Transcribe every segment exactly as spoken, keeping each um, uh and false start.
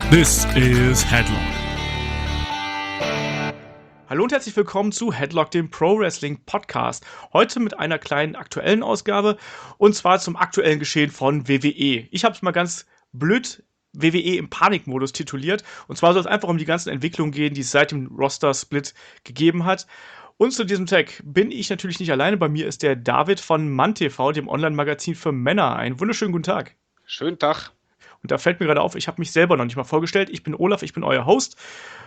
This is Headlock. Hallo und herzlich willkommen zu Headlock, dem Pro Wrestling Podcast. Heute mit einer kleinen aktuellen Ausgabe und zwar zum aktuellen Geschehen von W W E. Ich habe es mal ganz blöd W W E im Panikmodus tituliert und zwar soll es einfach um die ganzen Entwicklungen gehen, die es seit dem Roster-Split gegeben hat. Und zu diesem Tag bin ich natürlich nicht alleine. Bei mir ist der David von MannTV, dem Online-Magazin für Männer. Einen wunderschönen guten Tag. Schönen Tag. Und da fällt mir gerade auf, ich habe mich selber noch nicht mal vorgestellt. Ich bin Olaf, ich bin euer Host.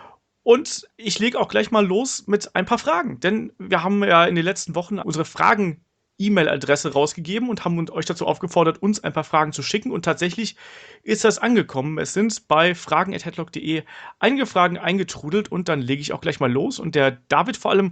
Und ich lege auch gleich mal los mit ein paar Fragen. Denn wir haben ja in den letzten Wochen unsere Fragen-E-Mail-Adresse rausgegeben und haben euch dazu aufgefordert, uns ein paar Fragen zu schicken. Und tatsächlich ist das angekommen. Es sind bei fragen at headlock punkt de einige Fragen eingetrudelt. Und dann lege ich auch gleich mal los. Und der David vor allem,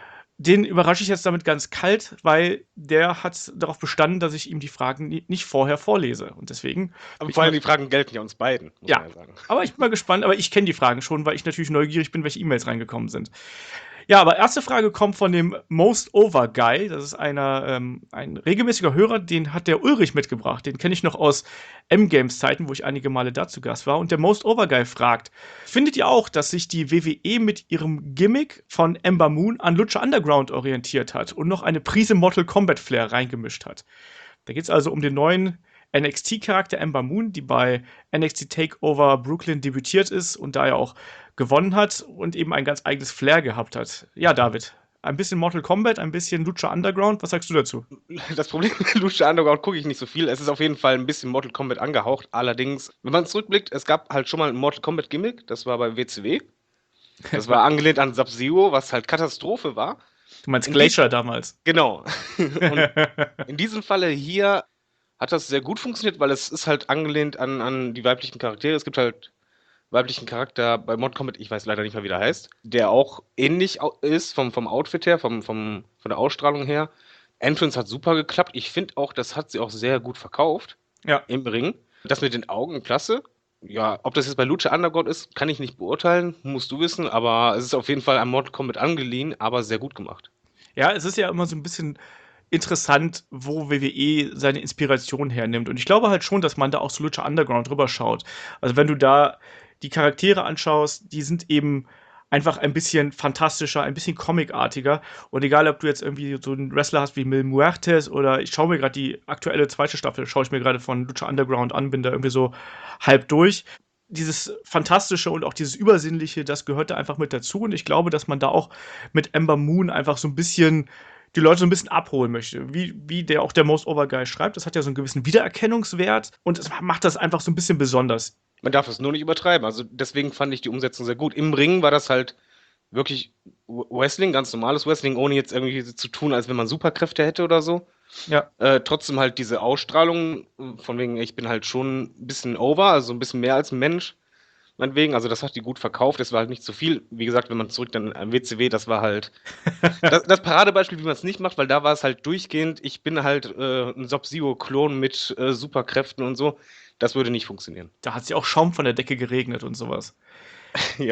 den überrasche ich jetzt damit ganz kalt, weil der hat darauf bestanden, dass ich ihm die Fragen nie, nicht vorher vorlese. Und deswegen. Aber vor allem die Fragen gelten ja uns beiden, muss ja, man ja sagen. Aber ich bin mal gespannt, aber ich kenne die Fragen schon, weil ich natürlich neugierig bin, welche E-Mails reingekommen sind. Ja, aber erste Frage kommt von dem Most Over Guy. Das ist einer, ähm, ein regelmäßiger Hörer, den hat der Ulrich mitgebracht. Den kenne ich noch aus M-Games-Zeiten, wo ich einige Male da zu Gast war. Und der Most Over Guy fragt: Findet ihr auch, dass sich die W W E mit ihrem Gimmick von Ember Moon an Lucha Underground orientiert hat und noch eine Prise Mortal Kombat Flair reingemischt hat? Da geht es also um den neuen N X T-Charakter Ember Moon, die bei N X T Takeover Brooklyn debütiert ist und da ja auch gewonnen hat und eben ein ganz eigenes Flair gehabt hat. Ja, David, ein bisschen Mortal Kombat, ein bisschen Lucha Underground, was sagst du dazu? Das Problem mit Lucha Underground gucke ich nicht so viel. Es ist auf jeden Fall ein bisschen Mortal Kombat angehaucht. Allerdings, wenn man zurückblickt, es gab halt schon mal ein Mortal Kombat Gimmick, das war bei W C W. Das war angelehnt an Sub-Zero, was halt Katastrophe war. Du meinst Glacier damals? Genau. Und in diesem Falle hier hat das sehr gut funktioniert, weil es ist halt angelehnt an, an die weiblichen Charaktere. Es gibt halt weiblichen Charakter bei Mortal Kombat, ich weiß leider nicht mehr, wie der heißt, der auch ähnlich ist vom, vom Outfit her, vom, vom, von der Ausstrahlung her. Entrance hat super geklappt. Ich finde auch, das hat sie auch sehr gut verkauft. Ja. Im Ring. Das mit den Augen, klasse. Ja, ob das jetzt bei Lucha Underground ist, kann ich nicht beurteilen, musst du wissen, aber es ist auf jeden Fall an Mortal Kombat angeliehen, aber sehr gut gemacht. Ja, es ist ja immer so ein bisschen interessant, wo W W E seine Inspiration hernimmt. Und ich glaube halt schon, dass man da auch zu Lucha Underground drüber schaut. Also wenn du da die Charaktere anschaust, die sind eben einfach ein bisschen fantastischer, ein bisschen comicartiger. Und egal, ob du jetzt irgendwie so einen Wrestler hast wie Mil Muertes oder ich schaue mir gerade die aktuelle zweite Staffel, schaue ich mir gerade von Lucha Underground an, bin da irgendwie so halb durch. Dieses Fantastische und auch dieses Übersinnliche, das gehört da einfach mit dazu. Und ich glaube, dass man da auch mit Ember Moon einfach so ein bisschen die Leute so ein bisschen abholen möchte. Wie, wie der auch der Most Over Guy schreibt, das hat ja so einen gewissen Wiedererkennungswert und es macht das einfach so ein bisschen besonders. Man darf es nur nicht übertreiben. Also deswegen fand ich die Umsetzung sehr gut. Im Ring war das halt wirklich Wrestling, ganz normales Wrestling, ohne jetzt irgendwie zu tun, als wenn man Superkräfte hätte oder so. Ja. Äh, trotzdem halt diese Ausstrahlung, von wegen, ich bin halt schon ein bisschen over, also ein bisschen mehr als ein Mensch. Meinetwegen, also das hat die gut verkauft, das war halt nicht zu viel. Wie gesagt, wenn man zurück dann am W C W, das war halt das, das Paradebeispiel, wie man es nicht macht, weil da war es halt durchgehend, ich bin halt äh, ein Sub-Zero-Klon mit äh, Superkräften und so. Das würde nicht funktionieren. Da hat sich auch Schaum von der Decke geregnet und sowas. Ja.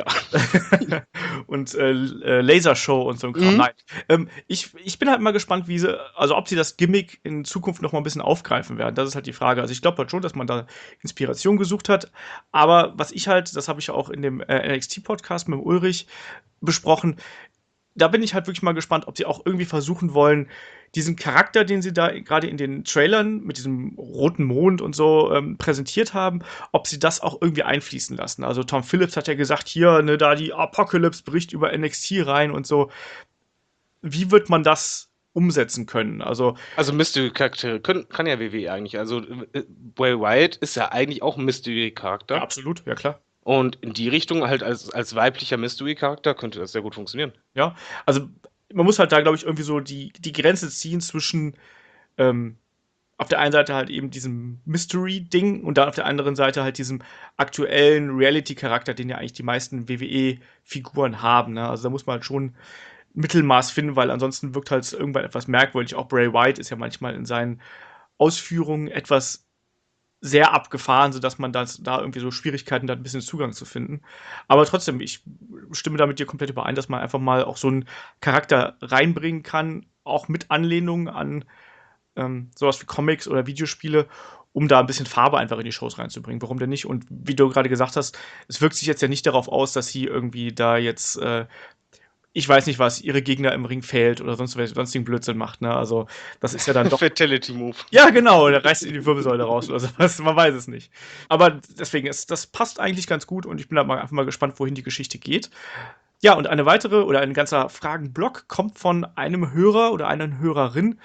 und äh, Lasershow und so ein Kram. Mhm. Nein. Ähm, ich, ich bin halt mal gespannt, wie sie, also ob sie das Gimmick in Zukunft noch mal ein bisschen aufgreifen werden. Das ist halt die Frage. Also ich glaube halt schon, dass man da Inspiration gesucht hat. Aber was ich halt, das habe ich auch in dem äh, N X T-Podcast mit dem Ulrich besprochen, da bin ich halt wirklich mal gespannt, ob sie auch irgendwie versuchen wollen, diesen Charakter, den sie da gerade in den Trailern mit diesem roten Mond und so ähm, präsentiert haben, ob sie das auch irgendwie einfließen lassen. Also Tom Phillips hat ja gesagt, hier, ne, da die Apocalypse bricht über N X T rein und so. Wie wird man das umsetzen können? Also, also Mystery-Charaktere können, kann ja W W E eigentlich. Also äh, Bray Wyatt ist ja eigentlich auch ein Mystery-Charakter. ja, absolut, ja klar. Und in die Richtung halt als, als weiblicher Mystery-Charakter könnte das sehr gut funktionieren. Ja, also man muss halt da, glaube ich, irgendwie so die, die Grenze ziehen zwischen ähm, auf der einen Seite halt eben diesem Mystery-Ding und dann auf der anderen Seite halt diesem aktuellen Reality-Charakter, den ja eigentlich die meisten W W E-Figuren haben. Ne? Also da muss man halt schon Mittelmaß finden, weil ansonsten wirkt halt irgendwann etwas merkwürdig. Auch Bray Wyatt ist ja manchmal in seinen Ausführungen etwas sehr abgefahren, sodass man das, da irgendwie so Schwierigkeiten hat, ein bisschen Zugang zu finden. Aber trotzdem, ich stimme da mit dir komplett überein, dass man einfach mal auch so einen Charakter reinbringen kann, auch mit Anlehnungen an ähm, sowas wie Comics oder Videospiele. um da ein bisschen Farbe einfach in die Shows reinzubringen. Warum denn nicht? Und wie du gerade gesagt hast, es wirkt sich jetzt ja nicht darauf aus, dass sie irgendwie da jetzt, äh, ich weiß nicht was, ihre Gegner im Ring fehlt oder sonst was, sonstigen Blödsinn macht, ne? Also, das ist ja dann doch. Fatality Move. Ja, genau, da reißt sie die Wirbelsäule raus oder sowas, man weiß es nicht. Aber deswegen, ist, das passt eigentlich ganz gut und ich bin da mal einfach mal gespannt, wohin die Geschichte geht. Ja, und eine weitere oder ein ganzer Fragenblock kommt von einem Hörer oder einer Hörerin,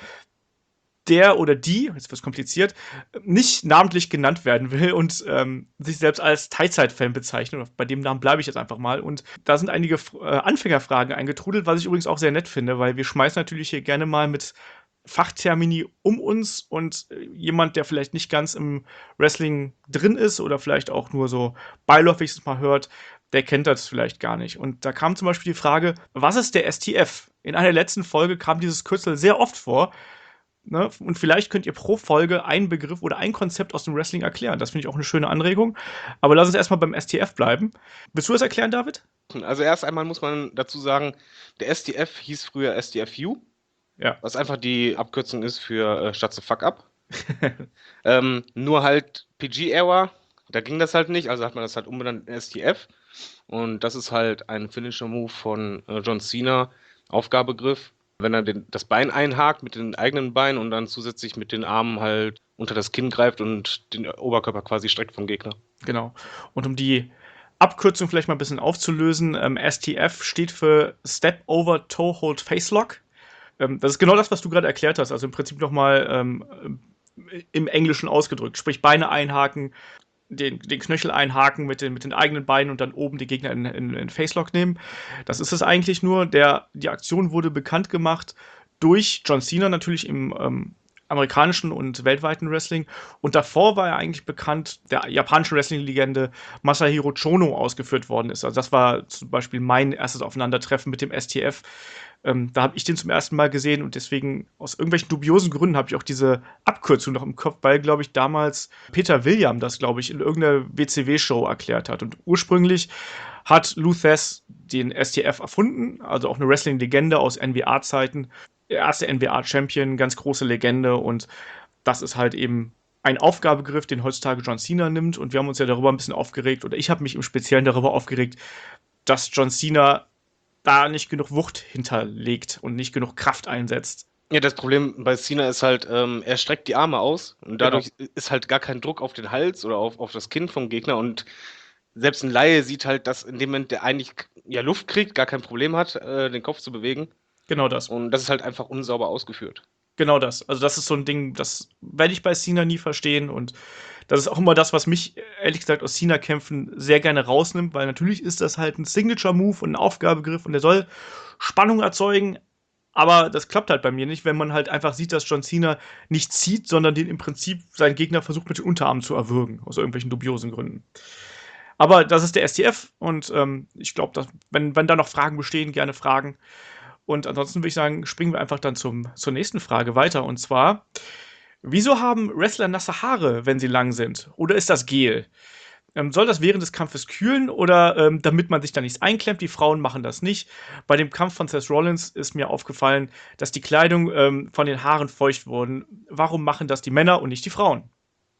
der oder die, jetzt wird es kompliziert, nicht namentlich genannt werden will und ähm, sich selbst als Teilzeit-Fan bezeichnet. Bei dem Namen bleibe ich jetzt einfach mal. Und da sind einige äh, Anfängerfragen eingetrudelt, was ich übrigens auch sehr nett finde, weil wir schmeißen natürlich hier gerne mal mit Fachtermini um uns und äh, jemand, der vielleicht nicht ganz im Wrestling drin ist oder vielleicht auch nur so beiläufig es mal hört, der kennt das vielleicht gar nicht. Und da kam zum Beispiel die Frage, was ist der S T F? In einer letzten Folge kam dieses Kürzel sehr oft vor. Ne? Und vielleicht könnt ihr pro Folge einen Begriff oder ein Konzept aus dem Wrestling erklären. Das finde ich auch eine schöne Anregung. Aber lass uns erstmal beim S T F bleiben. Willst du das erklären, David? Also erst einmal muss man dazu sagen, der S T F hieß früher S T F U, Ja. was einfach die Abkürzung ist für äh, Shut the Fuck Up. ähm, nur halt P G-Era, da ging das halt nicht, also hat man das halt umbenannt in S T F. Und das ist halt ein Finisher-Move von äh, John Cena, Aufgabegriff. Wenn er den, das Bein einhakt mit den eigenen Beinen und dann zusätzlich mit den Armen halt unter das Kinn greift und den Oberkörper quasi streckt vom Gegner. Genau. Und um die Abkürzung vielleicht mal ein bisschen aufzulösen, ähm, S T F steht für Step Over Toe Hold Face Lock. Ähm, das ist genau das, was du gerade erklärt hast. Also im Prinzip nochmal ähm, im Englischen ausgedrückt. Sprich Beine einhaken, den, den Knöchel einhaken mit den, mit den eigenen Beinen und dann oben die Gegner in, in, in Facelock nehmen. Das ist es eigentlich nur. Der, die Aktion wurde bekannt gemacht durch John Cena natürlich im ähm, amerikanischen und weltweiten Wrestling. Und davor war er eigentlich bekannt, der japanische Wrestling-Legende Masahiro Chono ausgeführt worden ist. Also das war zum Beispiel mein erstes Aufeinandertreffen mit dem S T F. Ähm, da habe ich den zum ersten Mal gesehen und deswegen aus irgendwelchen dubiosen Gründen habe ich auch diese Abkürzung noch im Kopf, weil, glaube ich, damals Peter William das, glaube ich, in irgendeiner W C W-Show erklärt hat. Und ursprünglich hat Lou Thesz den S T F erfunden, also auch eine Wrestling-Legende aus N W A-Zeiten. Der erste N W A-Champion, ganz große Legende und das ist halt eben ein Aufgabegriff, den heutzutage John Cena nimmt und wir haben uns ja darüber ein bisschen aufgeregt oder ich habe mich im Speziellen darüber aufgeregt, dass John Cena da nicht genug Wucht hinterlegt und nicht genug Kraft einsetzt. Ja, das Problem bei Cena ist halt, ähm, er streckt die Arme aus und dadurch Genau. ist halt gar kein Druck auf den Hals oder auf, auf das Kinn vom Gegner und selbst ein Laie sieht halt, dass in dem Moment der eigentlich ja Luft kriegt, gar kein Problem hat, äh, den Kopf zu bewegen. Genau das. Und das ist halt einfach unsauber ausgeführt. Genau das. Also das ist so ein Ding, das werde ich bei Cena nie verstehen und das ist auch immer das, was mich, ehrlich gesagt, aus Cena-Kämpfen sehr gerne rausnimmt, weil natürlich ist das halt ein Signature-Move und ein Aufgabegriff und der soll Spannung erzeugen, aber das klappt halt bei mir nicht, wenn man halt einfach sieht, dass John Cena nicht zieht, sondern den im Prinzip seinen Gegner versucht mit den Unterarmen zu erwürgen, aus irgendwelchen dubiosen Gründen. Aber das ist der S T F und ähm, ich glaube, wenn, wenn da noch Fragen bestehen, gerne Fragen. Und ansonsten würde ich sagen, springen wir einfach dann zum, zur nächsten Frage weiter. Und zwar, wieso haben Wrestler nasse Haare, wenn sie lang sind? Oder ist das Gel? Ähm, soll das während des Kampfes kühlen oder ähm, damit man sich da nichts einklemmt? Die Frauen machen das nicht. Bei dem Kampf von Seth Rollins ist mir aufgefallen, dass die Kleidung ähm, von den Haaren feucht wurde. Warum machen das die Männer und nicht die Frauen?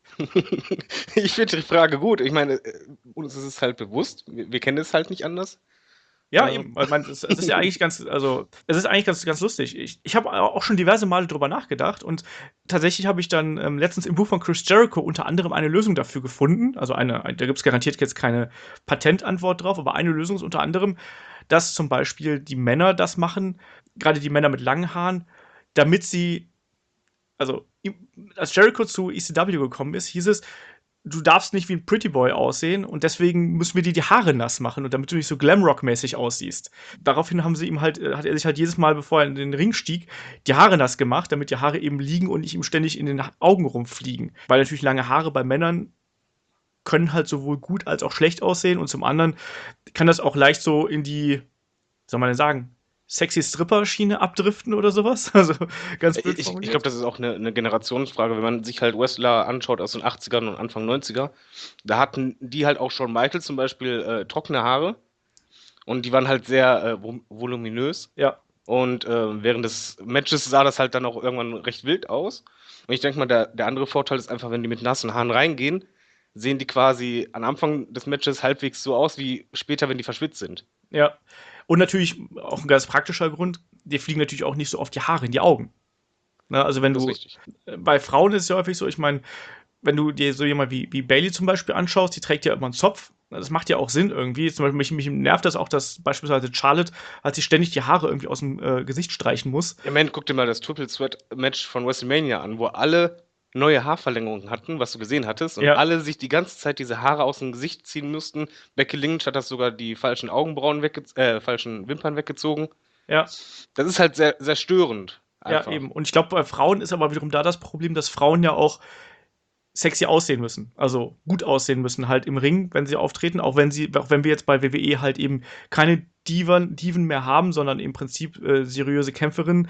Ich finde die Frage gut. Ich meine, äh, uns ist es halt bewusst. Wir, wir kennen es halt nicht anders. Ja, Ähm, eben. Weil man, es, es ist ja eigentlich ganz, also, es ist eigentlich ganz, ganz lustig. Ich, ich habe auch schon diverse Male drüber nachgedacht und tatsächlich habe ich dann ähm, letztens im Buch von Chris Jericho unter anderem eine Lösung dafür gefunden. Also eine, ein- da gibt es garantiert jetzt keine Patentantwort drauf, aber eine Lösung ist unter anderem, dass zum Beispiel die Männer das machen, gerade die Männer mit langen Haaren, damit sie, also im- als Jericho zu E C W gekommen ist, hieß es, du darfst nicht wie ein Pretty Boy aussehen und deswegen müssen wir dir die Haare nass machen und damit du nicht so Glamrock-mäßig aussiehst. Daraufhin haben sie ihm halt, äh, hat er sich halt jedes Mal, bevor er in den Ring stieg, die Haare nass gemacht, damit die Haare eben liegen und nicht ihm ständig in den Augen rumfliegen. Weil natürlich lange Haare bei Männern können halt sowohl gut als auch schlecht aussehen und zum anderen kann das auch leicht so in die, wie soll man denn sagen, sexy Stripper-Schiene abdriften oder sowas. Also ganz blöd ich ich formuliert. glaube, das ist auch eine, eine Generationsfrage. Wenn man sich halt Wrestler anschaut aus den achtzigern und Anfang neunziger, da hatten die halt auch Shawn Michaels zum Beispiel äh, trockene Haare und die waren halt sehr äh, vol- voluminös. Ja. Und äh, während des Matches sah das halt dann auch irgendwann recht wild aus. Und ich denke mal, der, der andere Vorteil ist einfach, wenn die mit nassen Haaren reingehen, sehen die quasi am Anfang des Matches halbwegs so aus wie später, wenn die verschwitzt sind. Ja. Und natürlich auch ein ganz praktischer Grund, dir fliegen natürlich auch nicht so oft die Haare in die Augen. Ne, also wenn Das ist du, richtig. äh, bei Frauen ist es ja häufig so, ich meine, wenn du dir so jemand wie, wie Bailey zum Beispiel anschaust, die trägt ja immer einen Zopf. Das macht ja auch Sinn irgendwie. Zum Beispiel, mich, mich nervt das auch, dass beispielsweise Charlotte, als sie ständig die Haare irgendwie aus dem äh, Gesicht streichen muss. Im Moment guck dir mal das Triple Threat Match von WrestleMania an, wo alle neue Haarverlängerungen hatten, was du gesehen hattest, und Ja, alle sich die ganze Zeit diese Haare aus dem Gesicht ziehen mussten. Becky Lynch hat das sogar die falschen Augenbrauen wegge äh, falschen Wimpern weggezogen. ja, Das ist halt sehr, sehr störend. ja, Einfach. eben. Und ich glaube, bei Frauen ist aber wiederum da das Problem, dass Frauen ja auch sexy aussehen müssen. Also gut aussehen müssen halt im Ring, wenn sie auftreten, auch wenn sie, auch wenn wir jetzt bei W W E halt eben keine Diven, Diven mehr haben, sondern im Prinzip äh, seriöse Kämpferinnen,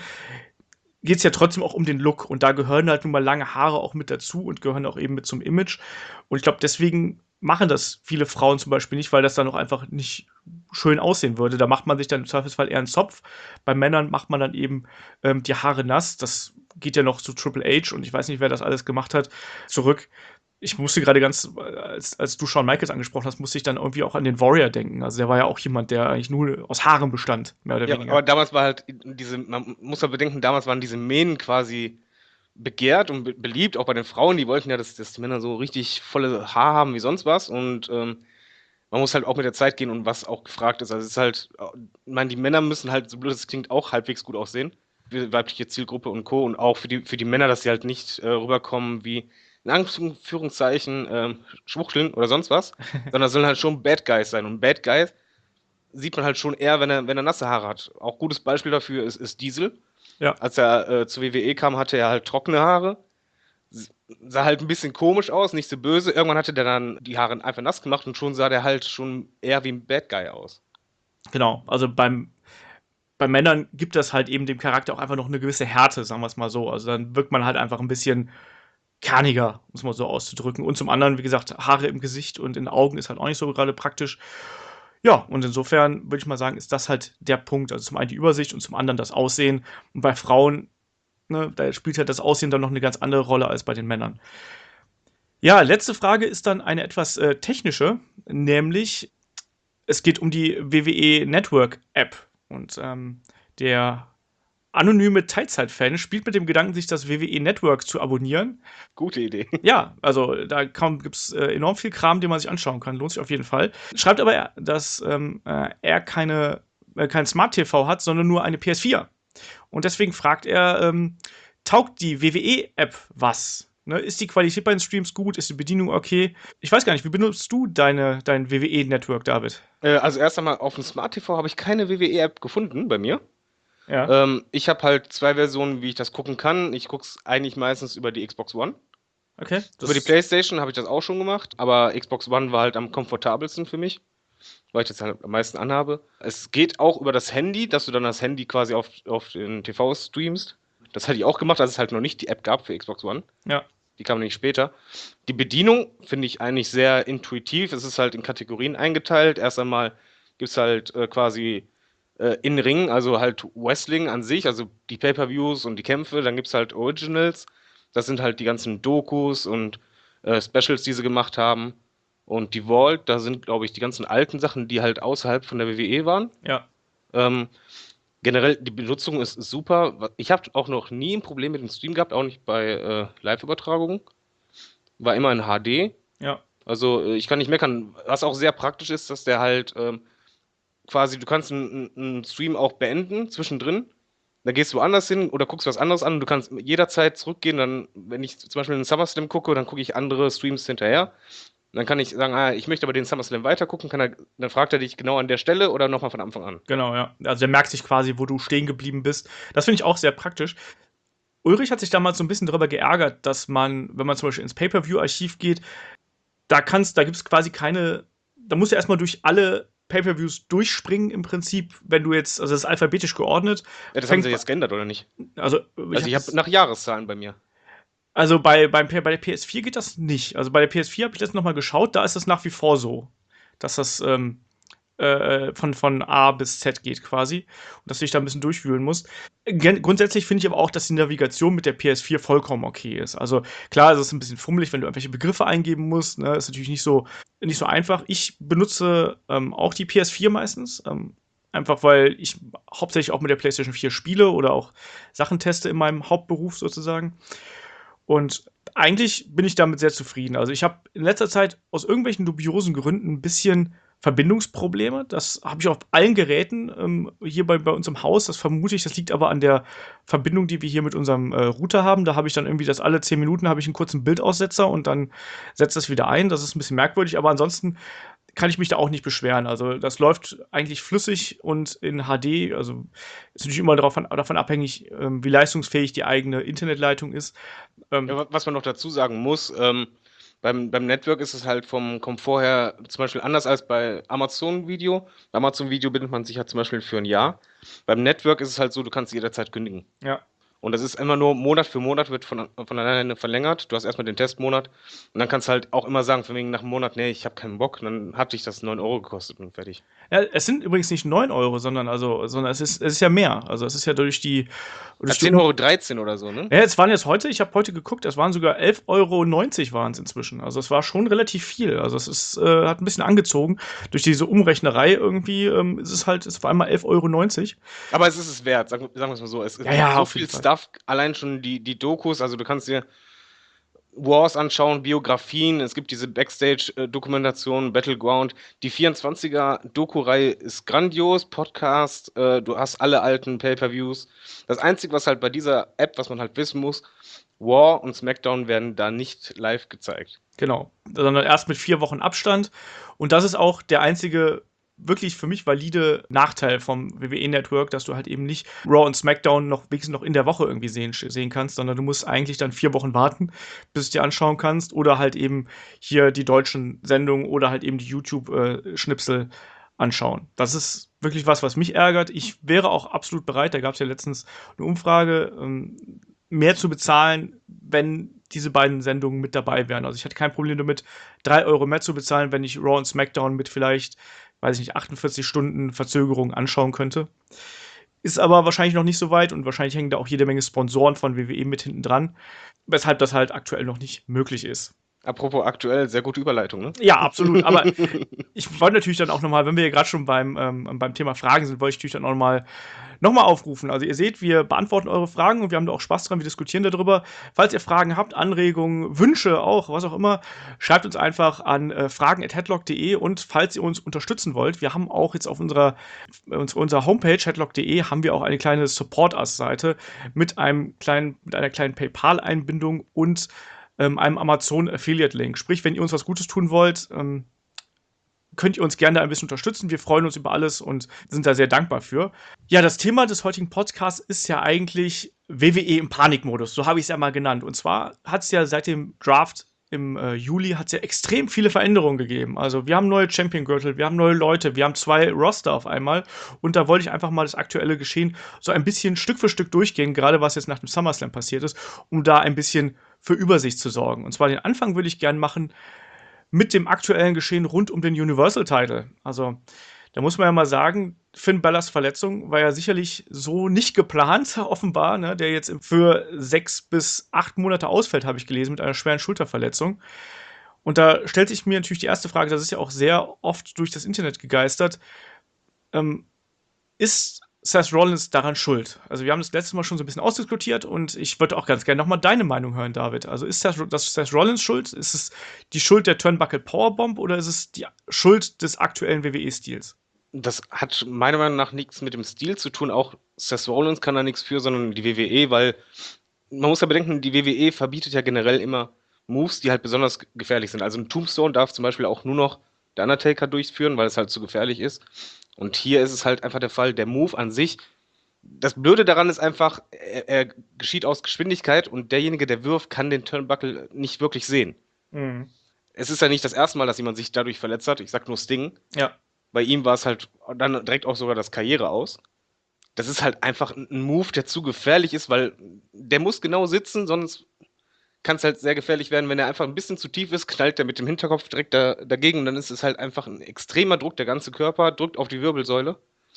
geht es ja trotzdem auch um den Look. Und da gehören halt nun mal lange Haare auch mit dazu und gehören auch eben mit zum Image. Und ich glaube, deswegen machen das viele Frauen zum Beispiel nicht, weil das dann auch einfach nicht schön aussehen würde. Da macht man sich dann im Zweifelsfall eher einen Zopf. Bei Männern macht man dann eben ähm, die Haare nass. Das geht ja noch zu Triple H und ich weiß nicht, wer das alles gemacht hat, zurück. Ich musste gerade ganz, als, als du Shawn Michaels angesprochen hast, musste ich dann irgendwie auch an den Warrior denken. Also der war ja auch jemand, der eigentlich nur aus Haaren bestand, mehr oder Ja, weniger. aber damals war halt diese, man muss ja bedenken, damals waren diese Mähnen quasi begehrt und be beliebt, auch bei den Frauen, die wollten ja, dass, dass die Männer so richtig volle Haar haben wie sonst was. Und ähm, man muss halt auch mit der Zeit gehen und was auch gefragt ist. Also es ist halt, ich meine, die Männer müssen halt, so blöd es klingt, auch halbwegs gut aussehen. Für weibliche Zielgruppe und Co. Und auch für die, für die Männer, dass sie halt nicht äh, rüberkommen wie in Anführungszeichen ähm, Schwuchteln oder sonst was, sondern sollen halt schon Bad Guys sein. Und Bad Guys sieht man halt schon eher, wenn er, wenn er nasse Haare hat. Auch gutes Beispiel dafür ist, ist Diesel. Ja. Als er äh, zur W W E kam, hatte er halt trockene Haare. Sah halt ein bisschen komisch aus, nicht so böse. Irgendwann hatte der dann die Haare einfach nass gemacht und schon sah der halt schon eher wie ein Bad Guy aus. Genau, also beim, bei Männern gibt das halt eben dem Charakter auch einfach noch eine gewisse Härte, sagen wir es mal so. Also dann wirkt man halt einfach ein bisschen kerniger, um es mal so auszudrücken. Und zum anderen, wie gesagt, Haare im Gesicht und in den Augen ist halt auch nicht so gerade praktisch. Ja, und insofern würde ich mal sagen, ist das halt der Punkt. Also zum einen die Übersicht und zum anderen das Aussehen. Und bei Frauen, ne, da spielt halt das Aussehen dann noch eine ganz andere Rolle als bei den Männern. Ja, letzte Frage ist dann eine etwas äh, technische, nämlich es geht um die W W E Network App. Und ähm, der anonyme Teilzeit-Fan spielt mit dem Gedanken, sich das W W E Network zu abonnieren. Gute Idee. Ja, also da gibt es äh, enorm viel Kram, den man sich anschauen kann. Lohnt sich auf jeden Fall. Schreibt aber, dass ähm, äh, er keine, äh, kein Smart T V hat, sondern nur eine P S vier. Und deswegen fragt er, ähm, taugt die W W E-App was? Ne, ist die Qualität bei den Streams gut? Ist die Bedienung okay? Ich weiß gar nicht, wie benutzt du deine, dein W W E-Network, David? Äh, also erst einmal auf dem Smart T V habe ich keine W W E-App gefunden bei mir. Ja, Ähm, ich habe halt zwei Versionen, wie ich das gucken kann. Ich gucke es eigentlich meistens über die Xbox One. okay. Über die Das, PlayStation habe ich das auch schon gemacht, aber Xbox One war halt am komfortabelsten für mich, weil ich das halt am meisten anhabe. Es geht auch über das Handy, dass du dann das Handy quasi auf, auf den T V streamst. Das hatte ich auch gemacht, als es halt noch nicht die App gab für Xbox One. ja, Die kam nämlich später. Die Bedienung finde ich eigentlich sehr intuitiv. Es ist halt in Kategorien eingeteilt. Erst einmal gibt es halt äh, quasi äh, In-Ring, also halt Wrestling an sich, also die Pay-Per-Views und die Kämpfe. Dann gibt es halt Originals. Das sind halt die ganzen Dokus und äh, Specials, die sie gemacht haben. Und die Vault, da sind, glaube ich, die ganzen alten Sachen, die halt außerhalb von der W W E waren. ja, Ähm, Generell, die Benutzung ist, ist super. Ich habe auch noch nie ein Problem mit dem Stream gehabt, auch nicht bei äh, Live-Übertragungen. War immer in H D. ja, Also äh, ich kann nicht meckern. Was auch sehr praktisch ist, dass der halt ähm, quasi, du kannst einen, einen Stream auch beenden zwischendrin. Dann gehst du woanders hin oder guckst was anderes an. Du kannst jederzeit zurückgehen. Dann, wenn ich zum Beispiel einen SummerSlam gucke, dann gucke ich andere Streams hinterher. Dann kann ich sagen, ah, ich möchte aber den SummerSlam weitergucken. Kann er, dann fragt er dich genau an der Stelle oder nochmal von Anfang an. genau, ja. Also der merkt sich quasi, wo du stehen geblieben bist. Das finde ich auch sehr praktisch. Ulrich hat sich damals so ein bisschen darüber geärgert, dass man, wenn man zum Beispiel ins Pay-Per-View-Archiv geht, da kannst, da gibt es quasi keine, da musst du erstmal durch alle Pay-Per-Views durchspringen im Prinzip, wenn du jetzt, also das ist alphabetisch geordnet. Ja, das haben Fängt, sie jetzt geändert, oder nicht? also ich Also hab ich habe das, nach Jahreszahlen bei mir. also bei, beim, bei der P S vier geht das nicht. Also bei der P S vier habe ich das nochmal geschaut, da ist das nach wie vor so, dass das ähm, äh, von, von A bis Z geht quasi und dass du dich da ein bisschen durchwühlen musst. Gen grundsätzlich finde ich aber auch, dass die Navigation mit der P S vier vollkommen okay ist. Also klar, es ist ein bisschen fummelig, wenn du irgendwelche Begriffe eingeben musst, ne? Ist natürlich nicht so, nicht so einfach. Ich benutze ähm, auch die P S vier meistens, ähm, einfach weil ich hauptsächlich auch mit der PlayStation vier spiele oder auch Sachen teste in meinem Hauptberuf sozusagen. Und eigentlich bin ich damit sehr zufrieden. Also ich habe in letzter Zeit aus irgendwelchen dubiosen Gründen ein bisschen Verbindungsprobleme. Das habe ich auf allen Geräten ähm, hier bei, bei uns im Haus. Das vermute ich, das liegt aber an der Verbindung, die wir hier mit unserem äh, Router haben. Da habe ich dann irgendwie das alle zehn Minuten habe ich einen kurzen Bildaussetzer und dann setzt das wieder ein. Das ist ein bisschen merkwürdig, aber ansonsten kann ich mich da auch nicht beschweren. Also das läuft eigentlich flüssig und in H D. Also ist natürlich immer davon, davon abhängig, ähm, wie leistungsfähig die eigene Internetleitung ist. Ähm, Ja, wa- was man noch dazu sagen muss, ähm, beim, beim Network ist es halt vom Komfort her zum Beispiel anders als bei Amazon Video. Bei Amazon Video bindet man sich halt zum Beispiel für ein Jahr. Beim Network ist es halt so, du kannst jederzeit kündigen. ja. Und das ist immer nur Monat für Monat wird von, von alleine verlängert. Du hast erstmal den Testmonat und dann kannst du halt auch immer sagen, von wegen nach einem Monat, nee, ich habe keinen Bock, dann hat dich das neun Euro gekostet und fertig. Ja, es sind übrigens nicht neun Euro, sondern also, sondern es ist, es ist ja mehr. Also es ist ja durch die, Ja, durch die zehn um Euro dreizehn oder so, ne? ja, es waren jetzt heute, ich habe heute geguckt, es waren sogar elf Euro neunzig waren es inzwischen. Also es war schon relativ viel. Also es ist, äh, hat ein bisschen angezogen. Durch diese Umrechnerei irgendwie ähm, ist es halt, es war einmal elf Euro neunzig. Aber es ist es wert, sagen, sagen wir es mal so. Es, es Ja, gibt ja, so auf jeden viel Fall. Stuff, allein schon die, die Dokus, also du kannst dir Wars anschauen, Biografien, es gibt diese Backstage-Dokumentation, Battleground. Die vierundzwanziger-Doku-Reihe ist grandios, Podcast, äh, du hast alle alten Pay-Per-Views. Das Einzige, was halt bei dieser App, was man halt wissen muss, War und SmackDown werden da nicht live gezeigt. Genau. Sondern erst mit vier Wochen Abstand. Und das ist auch der einzige wirklich für mich valide Nachteil vom W W E-Network, dass du halt eben nicht Raw und SmackDown noch wenigstens noch in der Woche irgendwie sehen, sehen kannst, sondern du musst eigentlich dann vier Wochen warten, bis du es dir anschauen kannst. Oder halt eben hier die deutschen Sendungen oder halt eben die YouTube-Schnipsel anschauen. Das ist wirklich was, was mich ärgert. Ich wäre auch absolut bereit, da gab es ja letztens eine Umfrage, ähm, mehr zu bezahlen, wenn diese beiden Sendungen mit dabei wären. Also ich hatte kein Problem damit, drei Euro mehr zu bezahlen, wenn ich Raw und SmackDown mit vielleicht, weiß ich nicht, achtundvierzig Stunden Verzögerung anschauen könnte. Ist aber wahrscheinlich noch nicht so weit und wahrscheinlich hängen da auch jede Menge Sponsoren von W W E mit hinten dran, weshalb das halt aktuell noch nicht möglich ist. Apropos aktuell, sehr gute Überleitung, ne? Ja, absolut. Aber ich wollte natürlich dann auch nochmal, wenn wir hier gerade schon beim, ähm, beim Thema Fragen sind, wollte ich natürlich dann auch nochmal noch mal aufrufen. Also ihr seht, wir beantworten eure Fragen und wir haben da auch Spaß dran, wir diskutieren darüber. Falls ihr Fragen habt, Anregungen, Wünsche auch, was auch immer, schreibt uns einfach an äh, fragen at headlock punkt de und falls ihr uns unterstützen wollt, wir haben auch jetzt auf unserer, uns, unserer Homepage headlock punkt de haben wir auch eine kleine Support Us-Seite mit einem kleinen, mit einer kleinen PayPal-Einbindung und ähm, einem Amazon-Affiliate-Link. Sprich, wenn ihr uns was Gutes tun wollt, ähm, könnt ihr uns gerne ein bisschen unterstützen. Wir freuen uns über alles und sind da sehr dankbar für. Ja, das Thema des heutigen Podcasts ist ja eigentlich W W E im Panikmodus. So habe ich es ja mal genannt. Und zwar hat es ja seit dem Draft im äh, Juli hat's ja extrem viele Veränderungen gegeben. Also wir haben neue Champion-Gürtel, wir haben neue Leute, wir haben zwei Roster auf einmal. Und da wollte ich einfach mal das aktuelle Geschehen so ein bisschen Stück für Stück durchgehen, gerade was jetzt nach dem SummerSlam passiert ist, um da ein bisschen für Übersicht zu sorgen. Und zwar den Anfang würde ich gern machen mit dem aktuellen Geschehen rund um den Universal-Title. Also, da muss man ja mal sagen, Finn Balors Verletzung war ja sicherlich so nicht geplant, offenbar, ne, der jetzt für sechs bis acht Monate ausfällt, habe ich gelesen, mit einer schweren Schulterverletzung. Und da stellt sich mir natürlich die erste Frage, das ist ja auch sehr oft durch das Internet gegeistert, ähm, ist Seth Rollins daran schuld? Also wir haben das letzte Mal schon so ein bisschen ausdiskutiert und ich würde auch ganz gerne nochmal deine Meinung hören, David. Also ist Seth, das Seth Rollins schuld? Ist es die Schuld der Turnbuckle Powerbomb oder ist es die Schuld des aktuellen W W E-Stils? Das hat meiner Meinung nach nichts mit dem Stil zu tun. Auch Seth Rollins kann da nichts für, sondern die W W E, weil man muss ja bedenken, die W W E verbietet ja generell immer Moves, die halt besonders gefährlich sind. Also ein Tombstone darf zum Beispiel auch nur noch der Undertaker durchführen, weil es halt zu gefährlich ist. Und hier ist es halt einfach der Fall, der Move an sich. Das Blöde daran ist einfach, er, er geschieht aus Geschwindigkeit und derjenige, der wirft, kann den Turnbuckle nicht wirklich sehen. Mhm. Es ist ja nicht das erste Mal, dass jemand sich dadurch verletzt hat. Ich sag nur Sting. Ja. Bei ihm war es halt dann direkt auch sogar das Karriere aus. Das ist halt einfach ein Move, der zu gefährlich ist, weil der muss genau sitzen, sonst kann es halt sehr gefährlich werden, wenn er einfach ein bisschen zu tief ist, knallt er mit dem Hinterkopf direkt da, dagegen und dann ist es halt einfach ein extremer Druck, der ganze Körper drückt auf die Wirbelsäule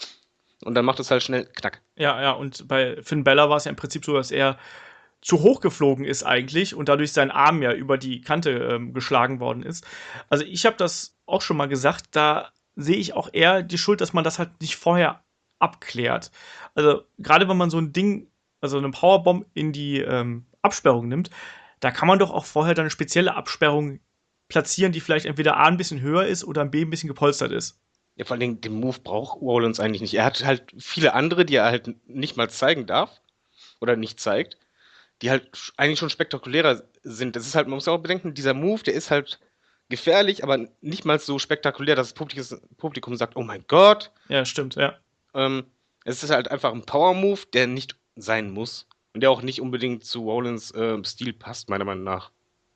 und dann macht es halt schnell Knack. Ja, ja, und bei Finn Balor war es ja im Prinzip so, dass er zu hoch geflogen ist eigentlich und dadurch sein Arm ja über die Kante ähm, geschlagen worden ist. Also ich habe das auch schon mal gesagt, da sehe ich auch eher die Schuld, dass man das halt nicht vorher abklärt. Also gerade wenn man so ein Ding, also eine Powerbomb in die ähm, Absperrung nimmt, da kann man doch auch vorher dann eine spezielle Absperrung platzieren, die vielleicht entweder A ein bisschen höher ist oder B ein bisschen gepolstert ist. Ja, vor allem den Move braucht Rollins eigentlich nicht. Er hat halt viele andere, die er halt nicht mal zeigen darf oder nicht zeigt, die halt sch- eigentlich schon spektakulärer sind. Das ist halt, man muss auch bedenken, dieser Move, der ist halt gefährlich, aber nicht mal so spektakulär, dass das Publikum, Publikum sagt, oh mein Gott. Ja, stimmt, ja. Ähm, es ist halt einfach ein Power-Move, der nicht sein muss. Und der auch nicht unbedingt zu Rollins ähm, Stil passt, meiner Meinung nach.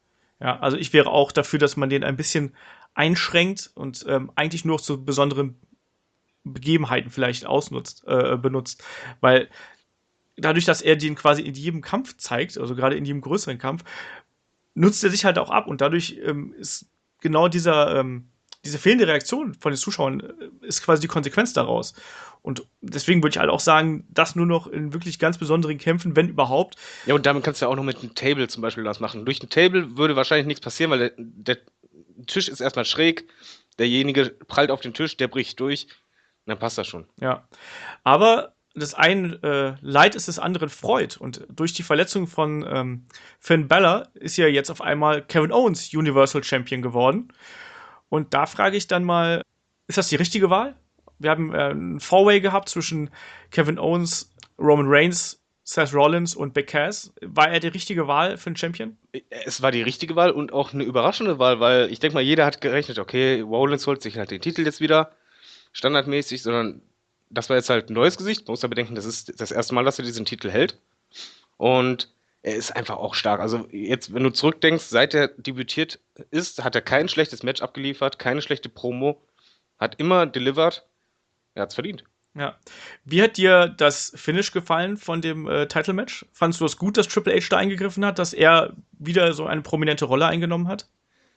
Ja, also ich wäre auch dafür, dass man den ein bisschen einschränkt und ähm, eigentlich nur zu besonderen Begebenheiten vielleicht ausnutzt, äh, benutzt. Weil dadurch, dass er den quasi in jedem Kampf zeigt, also gerade in jedem größeren Kampf, nutzt er sich halt auch ab und dadurch ähm, ist genau dieser, ähm, diese fehlende Reaktion von den Zuschauern äh, ist quasi die Konsequenz daraus. Und deswegen würde ich halt auch sagen, das nur noch in wirklich ganz besonderen Kämpfen, wenn überhaupt. Ja, und damit kannst du ja auch noch mit einem Table zum Beispiel was machen. Durch ein Table würde wahrscheinlich nichts passieren, weil der, der Tisch ist erstmal schräg, derjenige prallt auf den Tisch, der bricht durch, und dann passt das schon. Ja. Aber das einen äh, Leid ist des anderen Freud. Und durch die Verletzung von ähm, Finn Balor ist ja jetzt auf einmal Kevin Owens Universal Champion geworden. Und da frage ich dann mal, ist das die richtige Wahl? Wir haben äh, ein Four-Way gehabt zwischen Kevin Owens, Roman Reigns, Seth Rollins und Big Cass. War er die richtige Wahl für einen Champion? Es war die richtige Wahl und auch eine überraschende Wahl, weil ich denke mal, jeder hat gerechnet, okay, Rollins holt sich halt den Titel jetzt wieder, standardmäßig, sondern das war jetzt halt ein neues Gesicht. Man muss ja bedenken, das ist das erste Mal, dass er diesen Titel hält. Und er ist einfach auch stark. Also jetzt, wenn du zurückdenkst, seit er debütiert ist, hat er kein schlechtes Match abgeliefert, keine schlechte Promo, hat immer delivered. Er hat's verdient. Ja. Wie hat dir das Finish gefallen von dem äh, Title-Match? Fandest du es gut, dass Triple H da eingegriffen hat, dass er wieder so eine prominente Rolle eingenommen hat?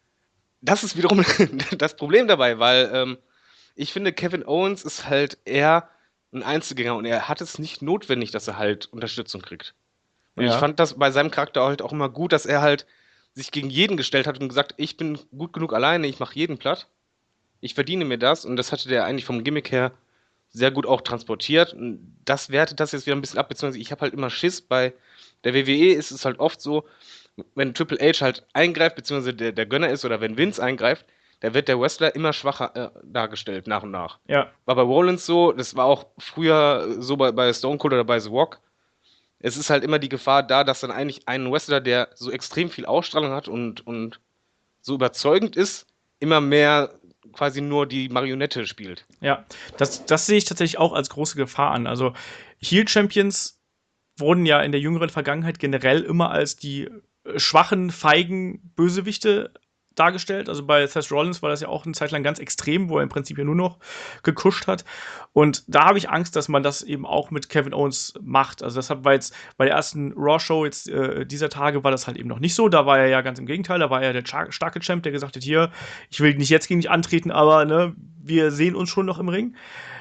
Das ist wiederum das Problem dabei, weil ähm, ich finde, Kevin Owens ist halt eher ein Einzelgänger und er hat es nicht notwendig, dass er halt Unterstützung kriegt. Und ich Ja. fand das bei seinem Charakter halt auch immer gut, dass er halt sich gegen jeden gestellt hat und gesagt, ich bin gut genug alleine, ich mache jeden platt, ich verdiene mir das und das hatte der eigentlich vom Gimmick her sehr gut auch transportiert. Und das wertet das jetzt wieder ein bisschen ab, beziehungsweise ich habe halt immer Schiss. Bei der W W E ist es halt oft so, wenn Triple H halt eingreift, beziehungsweise der, der Gönner ist oder wenn Vince eingreift, da wird der Wrestler immer schwacher äh, dargestellt, nach und nach. Ja. War bei Rollins so, das war auch früher so bei, bei Stone Cold oder bei The Rock. Es ist halt immer die Gefahr da, dass dann eigentlich ein Wrestler, der so extrem viel Ausstrahlung hat und, und so überzeugend ist, immer mehr quasi nur die Marionette spielt. Ja, das, das sehe ich tatsächlich auch als große Gefahr an. Also Heel-Champions wurden ja in der jüngeren Vergangenheit generell immer als die äh, schwachen, feigen Bösewichte dargestellt. Also bei Seth Rollins war das ja auch eine Zeit lang ganz extrem, wo er im Prinzip ja nur noch gekuscht hat. Und da habe ich Angst, dass man das eben auch mit Kevin Owens macht. Also das war jetzt bei der ersten Raw-Show jetzt äh, dieser Tage war das halt eben noch nicht so. Da war er ja ganz im Gegenteil. Da war er der char- starke Champ, der gesagt hat, hier, ich will nicht jetzt gegen dich antreten, aber ne, wir sehen uns schon noch im Ring.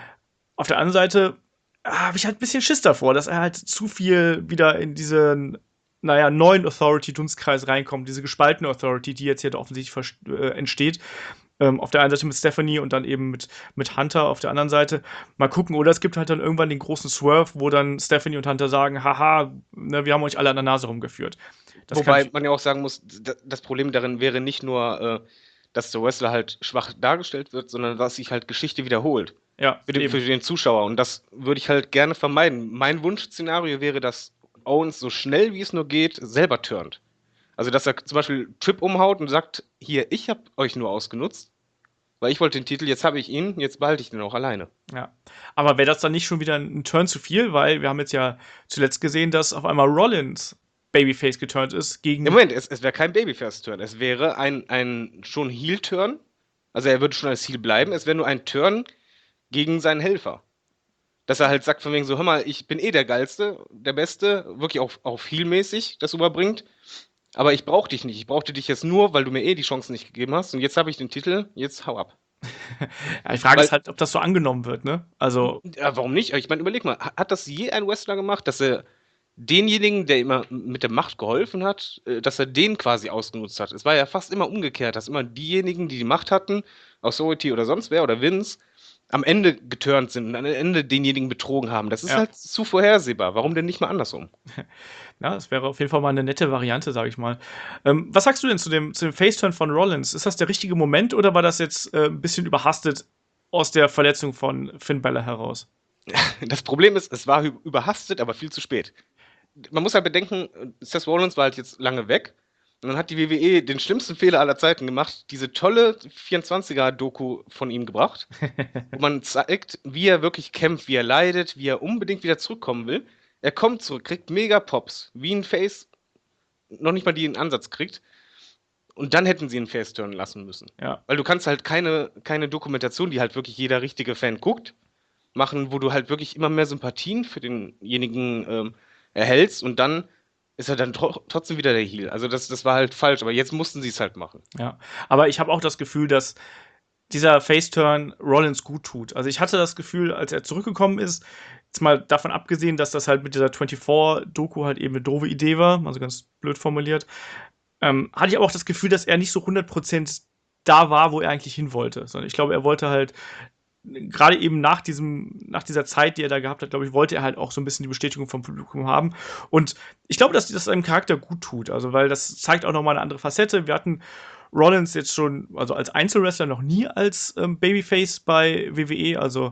Auf der anderen Seite habe ich halt ein bisschen Schiss davor, dass er halt zu viel wieder in diesen, naja, neuen Authority-Dunstkreis reinkommt, diese gespaltene Authority, die jetzt hier offensichtlich vers- äh, entsteht. Ähm, auf der einen Seite mit Stephanie und dann eben mit, mit Hunter auf der anderen Seite. Mal gucken, oder es gibt halt dann irgendwann den großen Swerve, wo dann Stephanie und Hunter sagen, haha, ne, wir haben euch alle an der Nase rumgeführt. Das kann Wobei ich, man ja auch sagen muss, d- das Problem darin wäre nicht nur, äh, dass der Wrestler halt schwach dargestellt wird, sondern dass sich halt Geschichte wiederholt. ja, Für den, für eben. den Zuschauer. Und das würde ich halt gerne vermeiden. Mein Wunschszenario wäre, dass Owens so schnell wie es nur geht selber turnt. Also, dass er zum Beispiel Trip umhaut und sagt, hier, ich habe euch nur ausgenutzt, weil ich wollte den Titel, jetzt habe ich ihn, jetzt behalte ich den auch alleine. Ja. Aber wäre das dann nicht schon wieder ein Turn zu viel? Weil wir haben jetzt ja zuletzt gesehen, dass auf einmal Rollins Babyface geturnt ist Im gegen. Moment, es, es wäre kein Babyface-Turn. Es wäre ein, ein schon Heel-Turn. Also er würde schon als Heel bleiben. Es wäre nur ein Turn gegen seinen Helfer. Dass er halt sagt von wegen so, hör mal, ich bin eh der Geilste, der Beste, wirklich auch, auch Heel-mäßig das überbringt. Aber ich brauche dich nicht. Ich brauchte dich jetzt nur, weil du mir eh die Chance nicht gegeben hast. Und jetzt habe ich den Titel, jetzt hau ab. Ja, die Frage Weil, ist halt, ob das so angenommen wird, ne? Also, ja, warum nicht? Ich meine, überleg mal, ha- hat das je ein Wrestler gemacht, dass er denjenigen, der immer mit der Macht geholfen hat, äh, dass er den quasi ausgenutzt hat? Es war ja fast immer umgekehrt, dass immer diejenigen, die die Macht hatten, Authority oder sonst wer oder Vince, am Ende geturnt sind und am Ende denjenigen betrogen haben. Das ist ja. halt zu vorhersehbar. Warum denn nicht mal andersrum? Ja, das wäre auf jeden Fall mal eine nette Variante, sage ich mal. Ähm, was sagst du denn zu dem, zu dem Face-Turn von Rollins? Ist das der richtige Moment oder war das jetzt äh, ein bisschen überhastet aus der Verletzung von Finn Balor heraus? Das Problem ist, es war hü- überhastet, aber viel zu spät. Man muss halt bedenken, Seth Rollins war halt jetzt lange weg. Und dann hat die W W E den schlimmsten Fehler aller Zeiten gemacht, diese tolle vierundzwanziger-Doku von ihm gebracht, wo man zeigt, wie er wirklich kämpft, wie er leidet, wie er unbedingt wieder zurückkommen will. Er kommt zurück, kriegt mega Pops, wie ein Face noch nicht mal die einen Ansatz kriegt. Und dann hätten sie einen Face turnen lassen müssen. Ja, Weil du kannst halt keine, keine Dokumentation, die halt wirklich jeder richtige Fan guckt, machen, wo du halt wirklich immer mehr Sympathien für denjenigen ähm, erhältst und dann ist er dann tro trotzdem wieder der Heel. Also das, das war halt falsch, aber jetzt mussten sie es halt machen. ja. Aber ich habe auch das Gefühl, dass dieser Face-Turn Rollins gut tut. Also ich hatte das Gefühl, als er zurückgekommen ist, jetzt mal davon abgesehen, dass das halt mit dieser vierundzwanzig-Doku halt eben eine doofe Idee war, also ganz blöd formuliert, ähm, hatte ich aber auch das Gefühl, dass er nicht so hundert Prozent da war, wo er eigentlich hin wollte. Sondern ich glaube, er wollte halt gerade eben nach diesem, nach dieser Zeit, die er da gehabt hat, glaube ich, wollte er halt auch so ein bisschen die Bestätigung vom Publikum haben. Und ich glaube, dass das seinem Charakter gut tut. Also, weil das zeigt auch nochmal eine andere Facette. Wir hatten Rollins jetzt schon, also als Einzelwrestler noch nie als ähm, Babyface bei W W E. Also,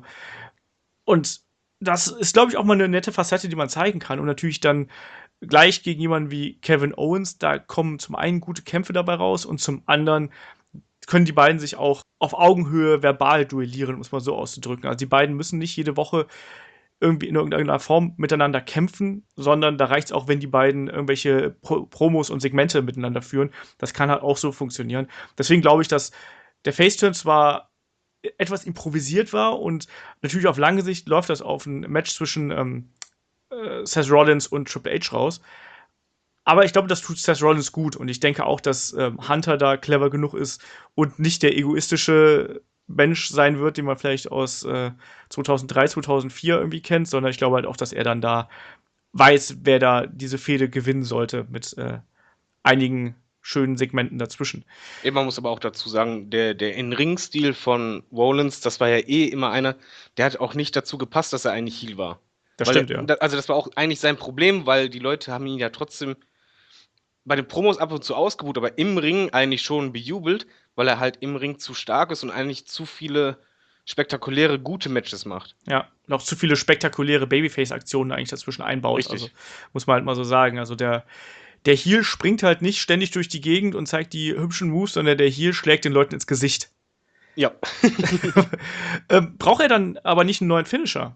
und das ist, glaube ich, auch mal eine nette Facette, die man zeigen kann. Und natürlich dann gleich gegen jemanden wie Kevin Owens, da kommen zum einen gute Kämpfe dabei raus und zum anderen können die beiden sich auch auf Augenhöhe verbal duellieren, um es mal so auszudrücken. Also die beiden müssen nicht jede Woche irgendwie in irgendeiner Form miteinander kämpfen, sondern da reicht es auch, wenn die beiden irgendwelche Pro Promos und Segmente miteinander führen. Das kann halt auch so funktionieren. Deswegen glaube ich, dass der Faceturn zwar etwas improvisiert war und natürlich auf lange Sicht läuft das auf ein Match zwischen ähm, äh, Seth Rollins und Triple H raus. Aber ich glaube, das tut Seth Rollins gut und ich denke auch, dass ähm, Hunter da clever genug ist und nicht der egoistische Mensch sein wird, den man vielleicht aus äh, zweitausenddrei, zweitausendvier irgendwie kennt, sondern ich glaube halt auch, dass er dann da weiß, wer da diese Fehde gewinnen sollte mit äh, einigen schönen Segmenten dazwischen. Eben, man muss aber auch dazu sagen, der, der In-Ring-Stil von Rollins, das war ja eh immer einer, der hat auch nicht dazu gepasst, dass er eigentlich Heel war. Das Weil, stimmt, ja. also das war auch eigentlich sein Problem, weil die Leute haben ihn ja trotzdem bei den Promos ab und zu ausgebuht, aber im Ring eigentlich schon bejubelt, weil er halt im Ring zu stark ist und eigentlich zu viele spektakuläre, gute Matches macht. Ja, noch zu viele spektakuläre Babyface-Aktionen eigentlich dazwischen einbaut. Also Richtig. muss man halt mal so sagen. Also der, der Heel springt halt nicht ständig durch die Gegend und zeigt die hübschen Moves, sondern der Heel schlägt den Leuten ins Gesicht. Ja. ähm, braucht er dann aber nicht einen neuen Finisher?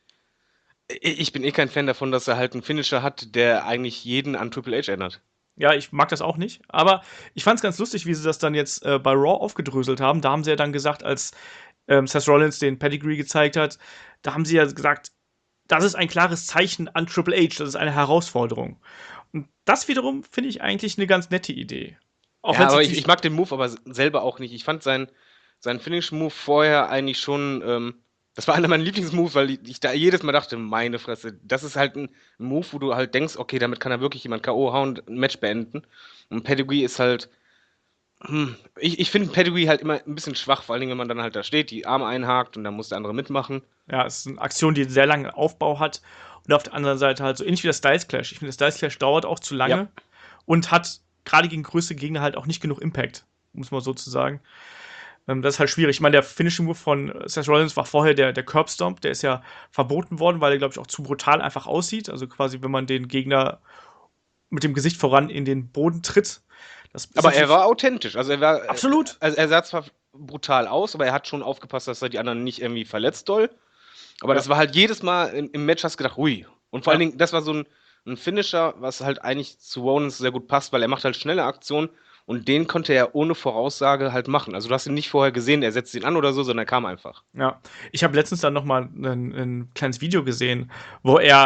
Ich bin eh kein Fan davon, dass er halt einen Finisher hat, der eigentlich jeden an Triple H erinnert. Ja, ich mag das auch nicht. Aber ich fand es ganz lustig, wie sie das dann jetzt äh, bei Raw aufgedröselt haben. Da haben sie ja dann gesagt, als ähm, Seth Rollins den Pedigree gezeigt hat, da haben sie ja gesagt, das ist ein klares Zeichen an Triple H, das ist eine Herausforderung. Und das wiederum finde ich eigentlich eine ganz nette Idee. Auch wenn Ja, es aber ich, natürlich. ich mag den Move aber selber auch nicht. Ich fand seinen, seinen Finish-Move vorher eigentlich schon, ähm, das war einer meiner Lieblingsmoves, weil ich, ich da jedes Mal dachte, meine Fresse, das ist halt ein Move, wo du halt denkst, okay, damit kann er wirklich jemand K O hauen und ein Match beenden. Und Pedigree ist halt, hm, ich, ich finde Pedigree halt immer ein bisschen schwach, vor allen Dingen, wenn man dann halt da steht, die Arme einhakt und dann muss der andere mitmachen. Ja, es ist eine Aktion, die einen sehr langen Aufbau hat. Und auf der anderen Seite halt so ähnlich wie der Styles Clash. Ich finde, der Styles Clash dauert auch zu Ja. lange und hat gerade gegen größere Gegner halt auch nicht genug Impact, muss man so zu sagen. Ähm, das ist halt schwierig. Ich meine, der Finishing Move von Seth Rollins war vorher der, der Curb Stomp. Der ist ja verboten worden, weil er, glaube ich, auch zu brutal einfach aussieht. Also quasi, wenn man den Gegner mit dem Gesicht voran in den Boden tritt. Das ist Aber er natürlich war authentisch. Also er war, absolut. also er sah zwar brutal aus, aber er hat schon aufgepasst, dass er die anderen nicht irgendwie verletzt doll. Aber Ja, das war halt jedes Mal im, im Match hast du gedacht, hui. Und vor allen ja. Dingen, das war so ein, ein Finisher, was halt eigentlich zu Rollins sehr gut passt, weil er macht halt schnelle Aktionen und den konnte er ohne Voraussage halt machen. Also du hast ihn nicht vorher gesehen, er setzt ihn an oder so, sondern er kam einfach. Ja, ich habe letztens dann noch mal ein 'n kleines Video gesehen, wo er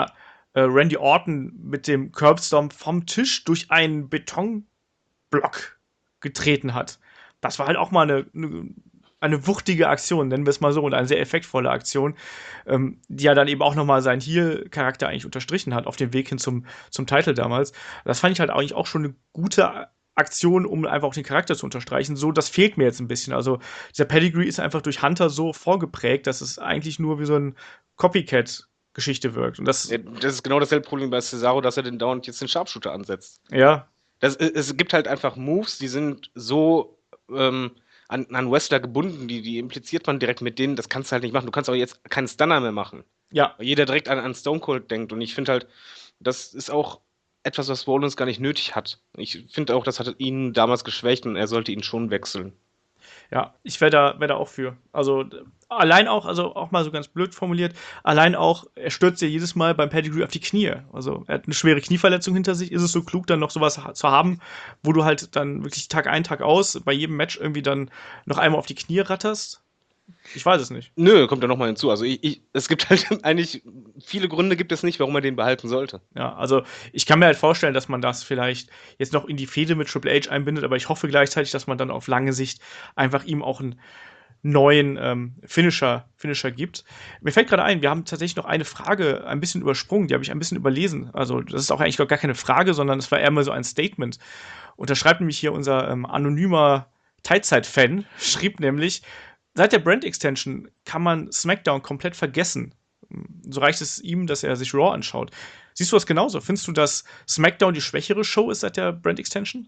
äh, Randy Orton mit dem Curbstomp vom Tisch durch einen Betonblock getreten hat. Das war halt auch mal eine, eine, eine wuchtige Aktion, nennen wir es mal so, und eine sehr effektvolle Aktion, ähm, die ja dann eben auch nochmal seinen Heel-Charakter eigentlich unterstrichen hat, auf dem Weg hin zum, zum Titel damals. Das fand ich halt eigentlich auch schon eine gute Aktion, um einfach auch den Charakter zu unterstreichen. So, das fehlt mir jetzt ein bisschen. Also, dieser Pedigree ist einfach durch Hunter so vorgeprägt, dass es eigentlich nur wie so ein Copycat-Geschichte wirkt. Und das, Ja, das ist genau dasselbe Problem bei Cesaro, dass er den dauernd jetzt den Sharpshooter ansetzt. ja, Das, es gibt halt einfach Moves, die sind so ähm, an, an Wrestler gebunden, die, die impliziert man direkt mit denen, das kannst du halt nicht machen. Du kannst auch jetzt keinen Stunner mehr machen. ja, Weil jeder direkt an, an Stone Cold denkt. Und ich finde halt, das ist auch etwas, was Rollins gar nicht nötig hat. Ich finde auch, das hat ihn damals geschwächt und er sollte ihn schon wechseln. ja, ich wäre da, wär da auch für. Also, d- allein auch, also auch mal so ganz blöd formuliert, allein auch, er stürzt ja jedes Mal beim Pedigree auf die Knie. Also, er hat eine schwere Knieverletzung hinter sich. Ist es so klug, dann noch sowas ha- zu haben, wo du halt dann wirklich Tag ein, Tag aus bei jedem Match irgendwie dann noch einmal auf die Knie ratterst? Ich weiß es nicht. Nö, kommt da nochmal hinzu. Also ich, ich, es gibt halt eigentlich, viele Gründe gibt es nicht, warum er den behalten sollte. Ja, also ich kann mir halt vorstellen, dass man das vielleicht jetzt noch in die Fehde mit Triple H einbindet, aber ich hoffe gleichzeitig, dass man dann auf lange Sicht einfach ihm auch einen neuen ähm, Finisher, Finisher gibt. Mir fällt gerade ein, wir haben tatsächlich noch eine Frage ein bisschen übersprungen, die habe ich ein bisschen überlesen. Also das ist auch eigentlich gar keine Frage, sondern es war eher mal so ein Statement. Und da schreibt nämlich hier unser ähm, anonymer Teilzeit-Fan, schrieb nämlich, seit der Brand Extension kann man SmackDown komplett vergessen. So reicht es ihm, dass er sich Raw anschaut. Siehst du das genauso? Findest du, dass SmackDown die schwächere Show ist seit der Brand Extension?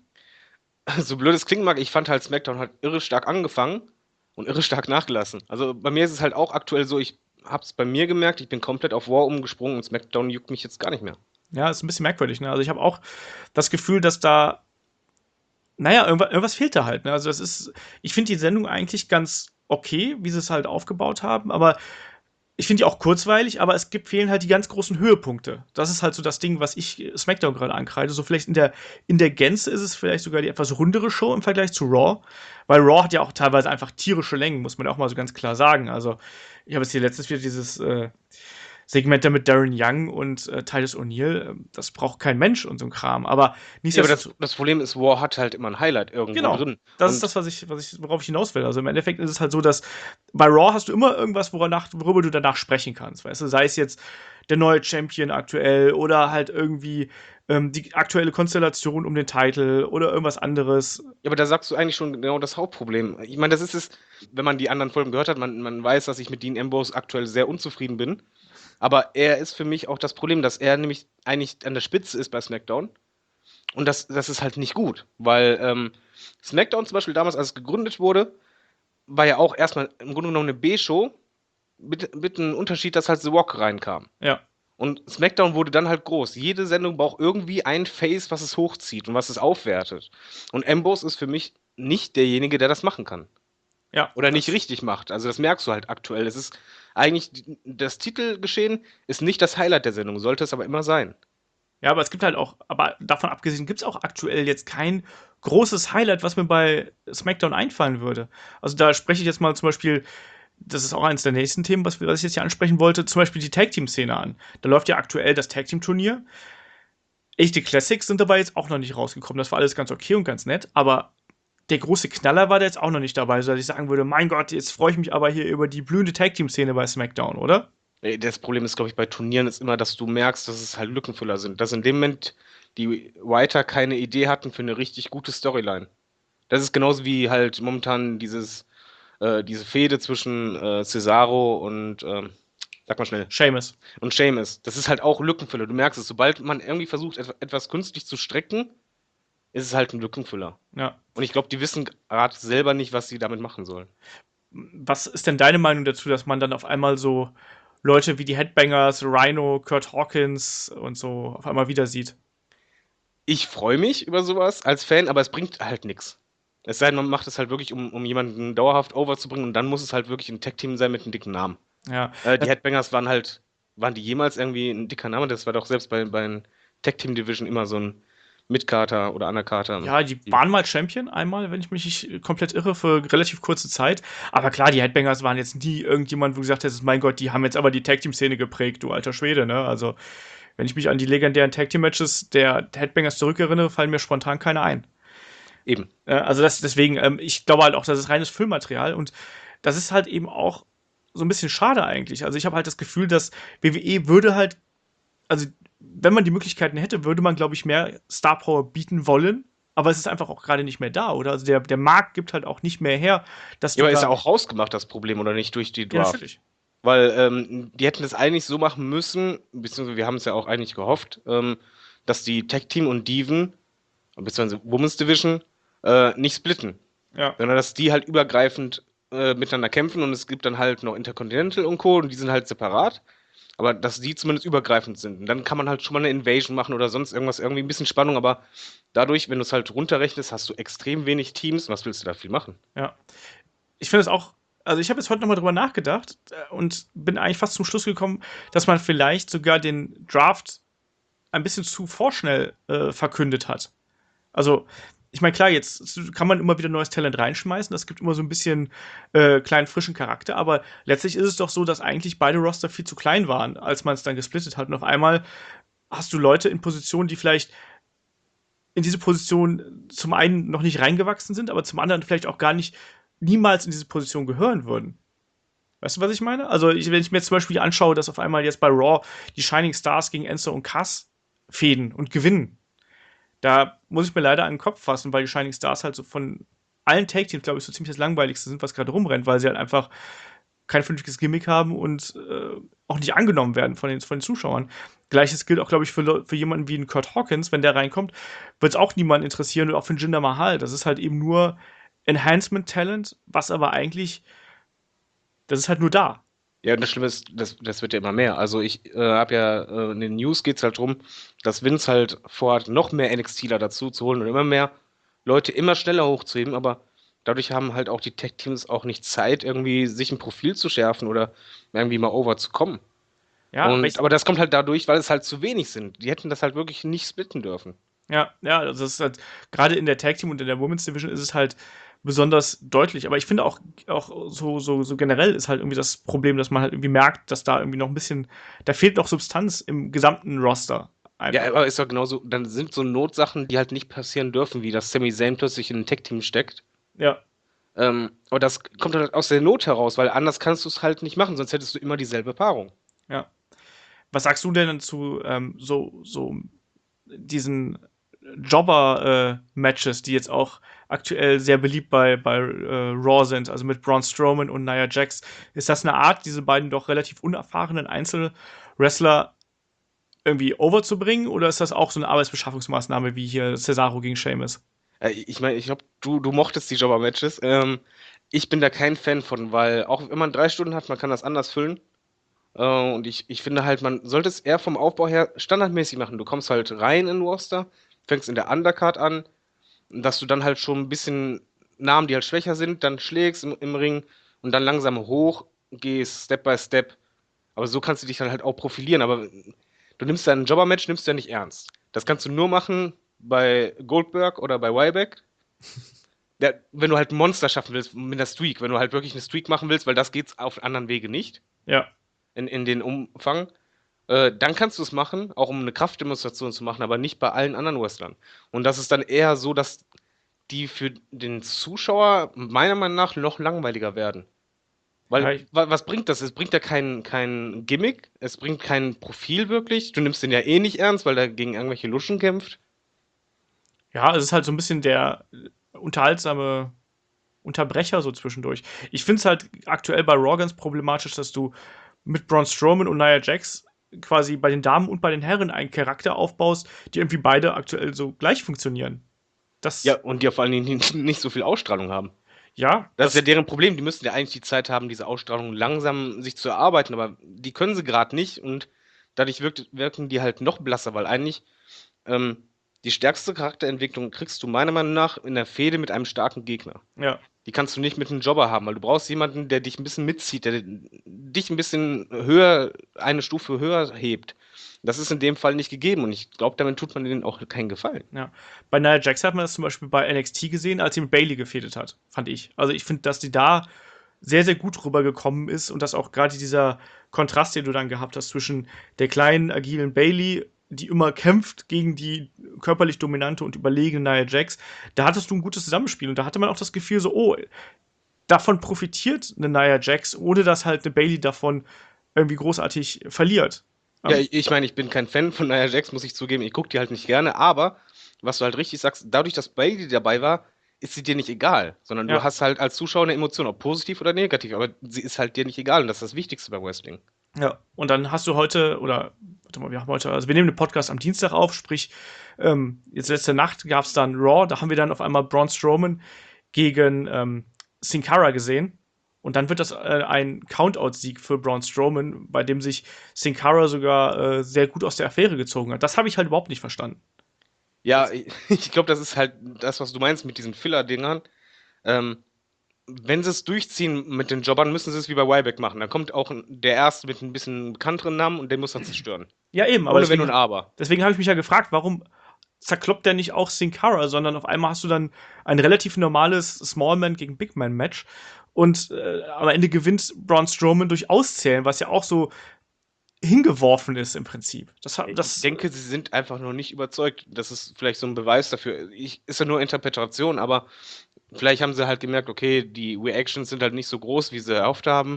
So blöd es klingen mag, ich fand halt SmackDown hat irre stark angefangen und irre stark nachgelassen. Also bei mir ist es halt auch aktuell so, ich hab's bei mir gemerkt, ich bin komplett auf Raw umgesprungen und SmackDown juckt mich jetzt gar nicht mehr. Ja, ist ein bisschen merkwürdig. Ne? Also ich habe auch das Gefühl, dass da, naja, irgendwas, irgendwas fehlt da halt. Ne? Also das ist, ich finde die Sendung eigentlich ganz okay, wie sie es halt aufgebaut haben, aber ich finde die auch kurzweilig, aber es gibt, fehlen halt die ganz großen Höhepunkte. Das ist halt so das Ding, was ich SmackDown gerade ankreide. So vielleicht in der, in der Gänze ist es vielleicht sogar die etwas rundere Show im Vergleich zu Raw, weil Raw hat ja auch teilweise einfach tierische Längen, muss man ja auch mal so ganz klar sagen. Also ich habe jetzt hier letztens wieder dieses äh, Segment da mit Darren Young und äh, Titus O'Neil. Ähm, Das braucht kein Mensch und so ein Kram. Aber Ja, aber das, nichtsdestotrotz, das Problem ist, War hat halt immer ein Highlight irgendwo genau. drin. Das ist Und das, was ich, was ich, worauf ich hinaus will. Also im Endeffekt ist es halt so, dass bei Raw hast du immer irgendwas, woranach, worüber du danach sprechen kannst. Weißt du, sei es jetzt der neue Champion aktuell oder halt irgendwie ähm, die aktuelle Konstellation um den Titel oder irgendwas anderes. ja, aber da sagst du eigentlich schon genau das Hauptproblem. Ich meine, das ist es, wenn man die anderen Folgen gehört hat, man, man weiß, dass ich mit Dean Ambrose aktuell sehr unzufrieden bin. Aber er ist für mich auch das Problem, dass er nämlich eigentlich an der Spitze ist bei SmackDown. Und das, das ist halt nicht gut, weil ähm, SmackDown zum Beispiel damals, als es gegründet wurde, war ja auch erstmal im Grunde genommen eine B-Show mit, mit einem Unterschied, dass halt The Rock reinkam. Ja. Und SmackDown wurde dann halt groß. Jede Sendung braucht irgendwie ein Face, was es hochzieht und was es aufwertet. Und Ambrose ist für mich nicht derjenige, der das machen kann. Ja. Oder nicht das, richtig macht. Also das merkst du halt aktuell. Es ist eigentlich, das Titelgeschehen ist nicht das Highlight der Sendung, sollte es aber immer sein. Ja, aber es gibt halt auch, aber davon abgesehen gibt es auch aktuell jetzt kein großes Highlight, was mir bei SmackDown einfallen würde. Also da spreche ich jetzt mal zum Beispiel, das ist auch eines der nächsten Themen, was, was ich jetzt hier ansprechen wollte, zum Beispiel die Tag-Team-Szene an. Da läuft ja aktuell das Tag-Team-Turnier. Echte Classics sind dabei jetzt auch noch nicht rausgekommen. Das war alles ganz okay und ganz nett, aber der große Knaller war da jetzt auch noch nicht dabei, sodass ich sagen würde, mein Gott, jetzt freue ich mich aber hier über die blühende Tag-Team-Szene bei SmackDown, oder? Äh, Das Problem ist, glaube ich, bei Turnieren ist immer, dass du merkst, dass es halt Lückenfüller sind. Dass in dem Moment die Writer keine Idee hatten für eine richtig gute Storyline. Das ist genauso wie halt momentan dieses, äh, diese Fehde zwischen äh, Cesaro und, ähm, sag mal schnell, Seamus. und Sheamus. Das ist halt auch Lückenfüller. Du merkst es, sobald man irgendwie versucht, et etwas künstlich zu strecken, ist es halt ein Lückenfüller. Ja. Und ich glaube, die wissen gerade selber nicht, was sie damit machen sollen. Was ist denn deine Meinung dazu, dass man dann auf einmal so Leute wie die Headbangers, Rhino, Kurt Hawkins und so auf einmal wieder sieht? Ich freue mich über sowas als Fan, aber es bringt halt nichts. Es sei denn, man macht es halt wirklich, um, um jemanden dauerhaft overzubringen und dann muss es halt wirklich ein Tag-Team sein mit einem dicken Namen. Ja. Äh, die Headbangers waren halt, waren die jemals irgendwie ein dicker Name? Das war doch selbst bei, bei den Tag-Team-Division immer so ein Mid-Carter oder Undercarter. Ja, die waren mal Champion einmal, wenn ich mich nicht komplett irre, für relativ kurze Zeit. Aber klar, die Headbangers waren jetzt nie irgendjemand, wo gesagt hättest, mein Gott, die haben jetzt aber die Tag-Team-Szene geprägt, du alter Schwede, ne? Also, Wenn ich mich an die legendären Tag-Team-Matches der Headbangers zurückerinnere, fallen mir spontan keine ein. Eben. Äh, also das, deswegen, ähm, ich glaube halt auch, das ist reines Füllmaterial und das ist halt eben auch so ein bisschen schade eigentlich. Also ich habe halt das Gefühl, dass W W E würde halt, also wenn man die Möglichkeiten hätte, würde man, glaube ich, mehr Star Power bieten wollen, aber es ist einfach auch gerade nicht mehr da, oder? Also der, der Markt gibt halt auch nicht mehr her, dass Ja, du aber ist ja da. auch rausgemacht, das Problem, oder nicht, durch die Ja, Draft. natürlich. Weil ähm, die hätten es eigentlich so machen müssen, beziehungsweise wir haben es ja auch eigentlich gehofft, ähm, dass die Tag Team und Diven, beziehungsweise Women's Division, äh, nicht splitten. Ja. Sondern dass die halt übergreifend äh, miteinander kämpfen und es gibt dann halt noch Intercontinental und Co. und die sind halt separat. Aber dass die zumindest übergreifend sind. Und dann kann man halt schon mal eine Invasion machen oder sonst irgendwas, irgendwie ein bisschen Spannung, aber dadurch, wenn du es halt runterrechnest, hast du extrem wenig Teams. Was willst du da viel machen? Ja. Ich finde es auch, also ich habe jetzt heute nochmal drüber nachgedacht äh, und bin eigentlich fast zum Schluss gekommen, dass man vielleicht sogar den Draft ein bisschen zu vorschnell äh, verkündet hat. Also, ich meine, klar, jetzt kann man immer wieder neues Talent reinschmeißen. Das gibt immer so ein bisschen äh, kleinen, frischen Charakter. Aber letztlich ist es doch so, dass eigentlich beide Roster viel zu klein waren, als man es dann gesplittet hat. Und auf einmal hast du Leute in Positionen, die vielleicht in diese Position zum einen noch nicht reingewachsen sind, aber zum anderen vielleicht auch gar nicht niemals in diese Position gehören würden. Weißt du, was ich meine? Also, ich, wenn ich mir jetzt zum Beispiel anschaue, dass auf einmal jetzt bei Raw die Shining Stars gegen Enzo und Cass fäden und gewinnen, da muss ich mir leider an den Kopf fassen, weil die Shining Stars halt so von allen Take-Teams, glaube ich, so ziemlich das langweiligste sind, was gerade rumrennt, weil sie halt einfach kein vernünftiges Gimmick haben und äh, auch nicht angenommen werden von den, von den Zuschauern. Gleiches gilt auch, glaube ich, für, für jemanden wie einen Kurt Hawkins, wenn der reinkommt, wird es auch niemanden interessieren und auch für einen Jinder Mahal. Das ist halt eben nur Enhancement-Talent, was aber eigentlich, das ist halt nur da. Ja, und das Schlimme ist, das, das wird ja immer mehr. Also ich äh, habe ja, äh, in den News geht es halt drum, dass Vince halt vorhat, noch mehr NXTler dazu zu holen und immer mehr Leute immer schneller hochzuheben, aber dadurch haben halt auch die Tech-Teams auch nicht Zeit, irgendwie sich ein Profil zu schärfen oder irgendwie mal over zu kommen. Ja, aber Und, ich, aber das kommt halt dadurch, weil es halt zu wenig sind. Die hätten das halt wirklich nicht splitten dürfen. ja, ja, also das ist halt, gerade in der Tag Team und in der Women's Division ist es halt besonders deutlich. Aber ich finde auch, auch so, so, so generell ist halt irgendwie das Problem, dass man halt irgendwie merkt, dass da irgendwie noch ein bisschen, da fehlt noch Substanz im gesamten Roster. Ja, Einfach. aber ist doch genauso, dann sind so Notsachen, die halt nicht passieren dürfen, wie dass Sami Zayn plötzlich in ein Tech-Team steckt. Ja, Ähm, aber das kommt halt aus der Not heraus, weil anders kannst du es halt nicht machen, sonst hättest du immer dieselbe Paarung. ja. Was sagst du denn zu ähm, so, so diesen Jobber-Matches, die jetzt auch aktuell sehr beliebt bei, bei äh, Raw sind, also mit Braun Strowman und Nia Jax? Ist das eine Art, diese beiden doch relativ unerfahrenen Einzelwrestler irgendwie overzubringen oder ist das auch so eine Arbeitsbeschaffungsmaßnahme wie hier Cesaro gegen Sheamus? Äh, ich meine, ich glaube, du, du mochtest die Jobber-Matches. Ähm, ich bin da kein Fan von, weil auch wenn man drei Stunden hat, man kann das anders füllen. Äh, und ich, ich finde halt, man sollte es eher vom Aufbau her standardmäßig machen. Du kommst halt rein in den Roster, fängst in der Undercard an, dass du dann halt schon ein bisschen Namen, die halt schwächer sind, dann schlägst im, im Ring und dann langsam hoch gehst, Step by Step. Aber so kannst du dich dann halt auch profilieren. Aber du nimmst dein Jobber-Match, nimmst du ja nicht ernst. Das kannst du nur machen bei Goldberg oder bei Ryback. Ja, wenn du halt ein Monster schaffen willst mit einer Streak, wenn du halt wirklich eine Streak machen willst, weil das geht's auf anderen Wege nicht, Ja, in, in den Umfang, äh, dann kannst du es machen, auch um eine Kraftdemonstration zu machen, aber nicht bei allen anderen Wrestlern. Und das ist dann eher so, dass die für den Zuschauer meiner Meinung nach noch langweiliger werden. ja, Weil, ich, wa was bringt das? Es bringt ja kein, kein Gimmick, es bringt kein Profil wirklich. Du nimmst den ja eh nicht ernst, weil er gegen irgendwelche Luschen kämpft. ja, es ist halt so ein bisschen der unterhaltsame Unterbrecher so zwischendurch. Ich finde es halt aktuell bei Raw ganz problematisch, dass du mit Braun Strowman und Nia Jax quasi bei den Damen und bei den Herren einen Charakter aufbaust, die irgendwie beide aktuell so gleich funktionieren. Ja, Das, und die ja vor allen Dingen nicht nicht so viel Ausstrahlung haben. ja, Das ist ja das, deren Problem. Die müssten ja eigentlich die Zeit haben, diese Ausstrahlung langsam sich zu erarbeiten, aber die können sie gerade nicht und dadurch wirkt, wirken die halt noch blasser, weil eigentlich ähm, die stärkste Charakterentwicklung kriegst du meiner Meinung nach in der Fehde mit einem starken Gegner. ja, Die kannst du nicht mit einem Jobber haben, weil du brauchst jemanden, der dich ein bisschen mitzieht, der dich ein bisschen höher, eine Stufe höher hebt. Das ist in dem Fall nicht gegeben und ich glaube, damit tut man denen auch keinen Gefallen. ja. Bei Nia Jax hat man das zum Beispiel bei N X T gesehen, als sie mit Bailey gefädelt hat, fand ich. Also ich finde, dass die da sehr, sehr gut rübergekommen ist und dass auch gerade dieser Kontrast, den du dann gehabt hast zwischen der kleinen, agilen Bayley, die immer kämpft gegen die körperlich dominante und überlegene Nia Jax, da hattest du ein gutes Zusammenspiel und da hatte man auch das Gefühl so, oh, davon profitiert eine Nia Jax, ohne dass halt eine Bayley davon irgendwie großartig verliert. Ja, Ähm, ich, ich meine, ich bin kein Fan von Nia Jax, muss ich zugeben. Ich gucke die halt nicht gerne, aber was du halt richtig sagst, dadurch, dass Bailey dabei war, ist sie dir nicht egal, sondern du ja, hast halt als Zuschauer eine Emotion, ob positiv oder negativ, aber sie ist halt dir nicht egal und das ist das Wichtigste beim Wrestling. ja. Und dann hast du heute, oder, warte mal, wir haben heute, also wir nehmen den Podcast am Dienstag auf, sprich, ähm, jetzt letzte Nacht gab es dann Raw, da haben wir dann auf einmal Braun Strowman gegen ähm, Sin Cara gesehen. Und dann wird das äh, ein Countout-Sieg für Braun Strowman, bei dem sich Sin Cara sogar äh, sehr gut aus der Affäre gezogen hat. Das habe ich halt überhaupt nicht verstanden. Ja, ich, ich glaube, das ist halt das, was du meinst mit diesen Filler-Dingern. Ähm, wenn sie es durchziehen mit den Jobbern, müssen sie es wie bei Ryback machen. Dann kommt auch der Erste mit ein bisschen bekannteren Namen und den muss er zerstören. Ja, eben, aber Ohne Wenn deswegen, und Aber. deswegen habe ich mich ja gefragt, warum zerkloppt der nicht auch Sin Cara, sondern auf einmal hast du dann ein relativ normales Smallman gegen Bigman-Match und äh, am Ende gewinnt Braun Strowman durch Auszählen, was ja auch so hingeworfen ist im Prinzip. Das, hat- Ich das denke, sie sind einfach noch nicht überzeugt. Das ist vielleicht so ein Beweis dafür. Ich, ist ja nur Interpretation, aber vielleicht haben sie halt gemerkt, okay, die Reactions sind halt nicht so groß, wie sie erhofft haben.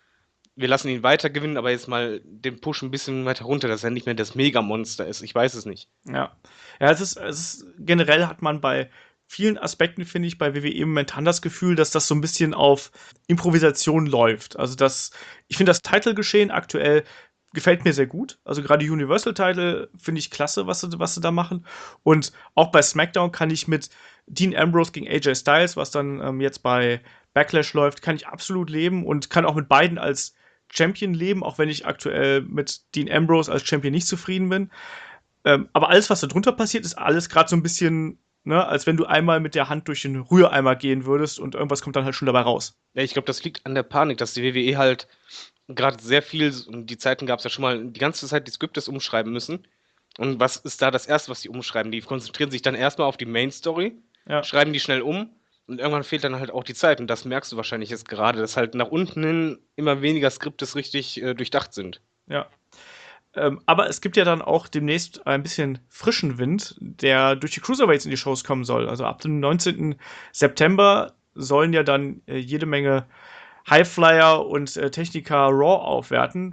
Wir lassen ihn weiter gewinnen, aber jetzt mal den Push ein bisschen weiter runter, dass er nicht mehr das Megamonster ist. Ich weiß es nicht. Ja. Ja, es ist, es ist generell hat man bei vielen Aspekten, finde ich, bei W W E momentan das Gefühl, dass das so ein bisschen auf Improvisation läuft. Also das, ich finde das Title-Geschehen aktuell gefällt mir sehr gut. Also gerade Universal-Title finde ich klasse, was sie, was sie da machen. Und auch bei SmackDown kann ich mit Dean Ambrose gegen A J Styles, was dann ähm, jetzt bei Backlash läuft, kann ich absolut leben und kann auch mit beiden als Champion leben, auch wenn ich aktuell mit Dean Ambrose als Champion nicht zufrieden bin. Ähm, aber alles, was da drunter passiert, ist alles gerade so ein bisschen, ne, als wenn du einmal mit der Hand durch den Rühreimer gehen würdest und irgendwas kommt dann halt schon dabei raus. Ja, ich glaube, das liegt an der Panik, dass die W W E halt gerade sehr viel, und die Zeiten gab es ja schon mal, die ganze Zeit die Skriptes umschreiben müssen. Und was ist da das Erste, was die umschreiben? Die konzentrieren sich dann erstmal auf die Main Story, Ja, schreiben die schnell um und irgendwann fehlt dann halt auch die Zeit. Und das merkst du wahrscheinlich jetzt gerade, dass halt nach unten hin immer weniger Skriptes richtig äh, durchdacht sind. ja. Ähm, aber es gibt ja dann auch demnächst ein bisschen frischen Wind, der durch die Cruiserweights in die Shows kommen soll. Also ab dem neunzehnten September sollen ja dann äh, jede Menge Highflyer und äh, Techniker Raw aufwerten.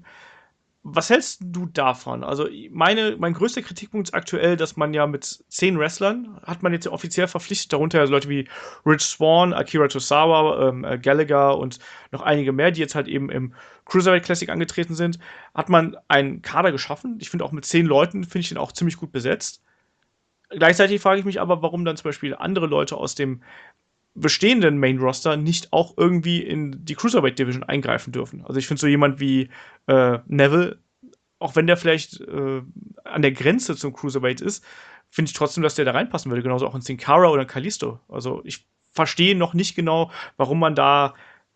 Was hältst du davon? Also, meine, mein größter Kritikpunkt ist aktuell, dass man ja mit zehn Wrestlern hat man jetzt offiziell verpflichtet, darunter ja so Leute wie Rich Swann, Akira Tozawa, ähm, äh, Gallagher und noch einige mehr, die jetzt halt eben im Cruiserweight Classic angetreten sind, hat man einen Kader geschaffen. Ich finde auch mit zehn Leuten finde ich den auch ziemlich gut besetzt. Gleichzeitig frage ich mich aber, warum dann zum Beispiel andere Leute aus dem bestehenden Main Roster nicht auch irgendwie in die Cruiserweight Division eingreifen dürfen. Also ich finde so jemand wie äh, Neville, auch wenn der vielleicht äh, an der Grenze zum Cruiserweight ist, finde ich trotzdem, dass der da reinpassen würde. Genauso auch in Sin Cara oder in Kalisto. Also ich verstehe noch nicht genau, warum man da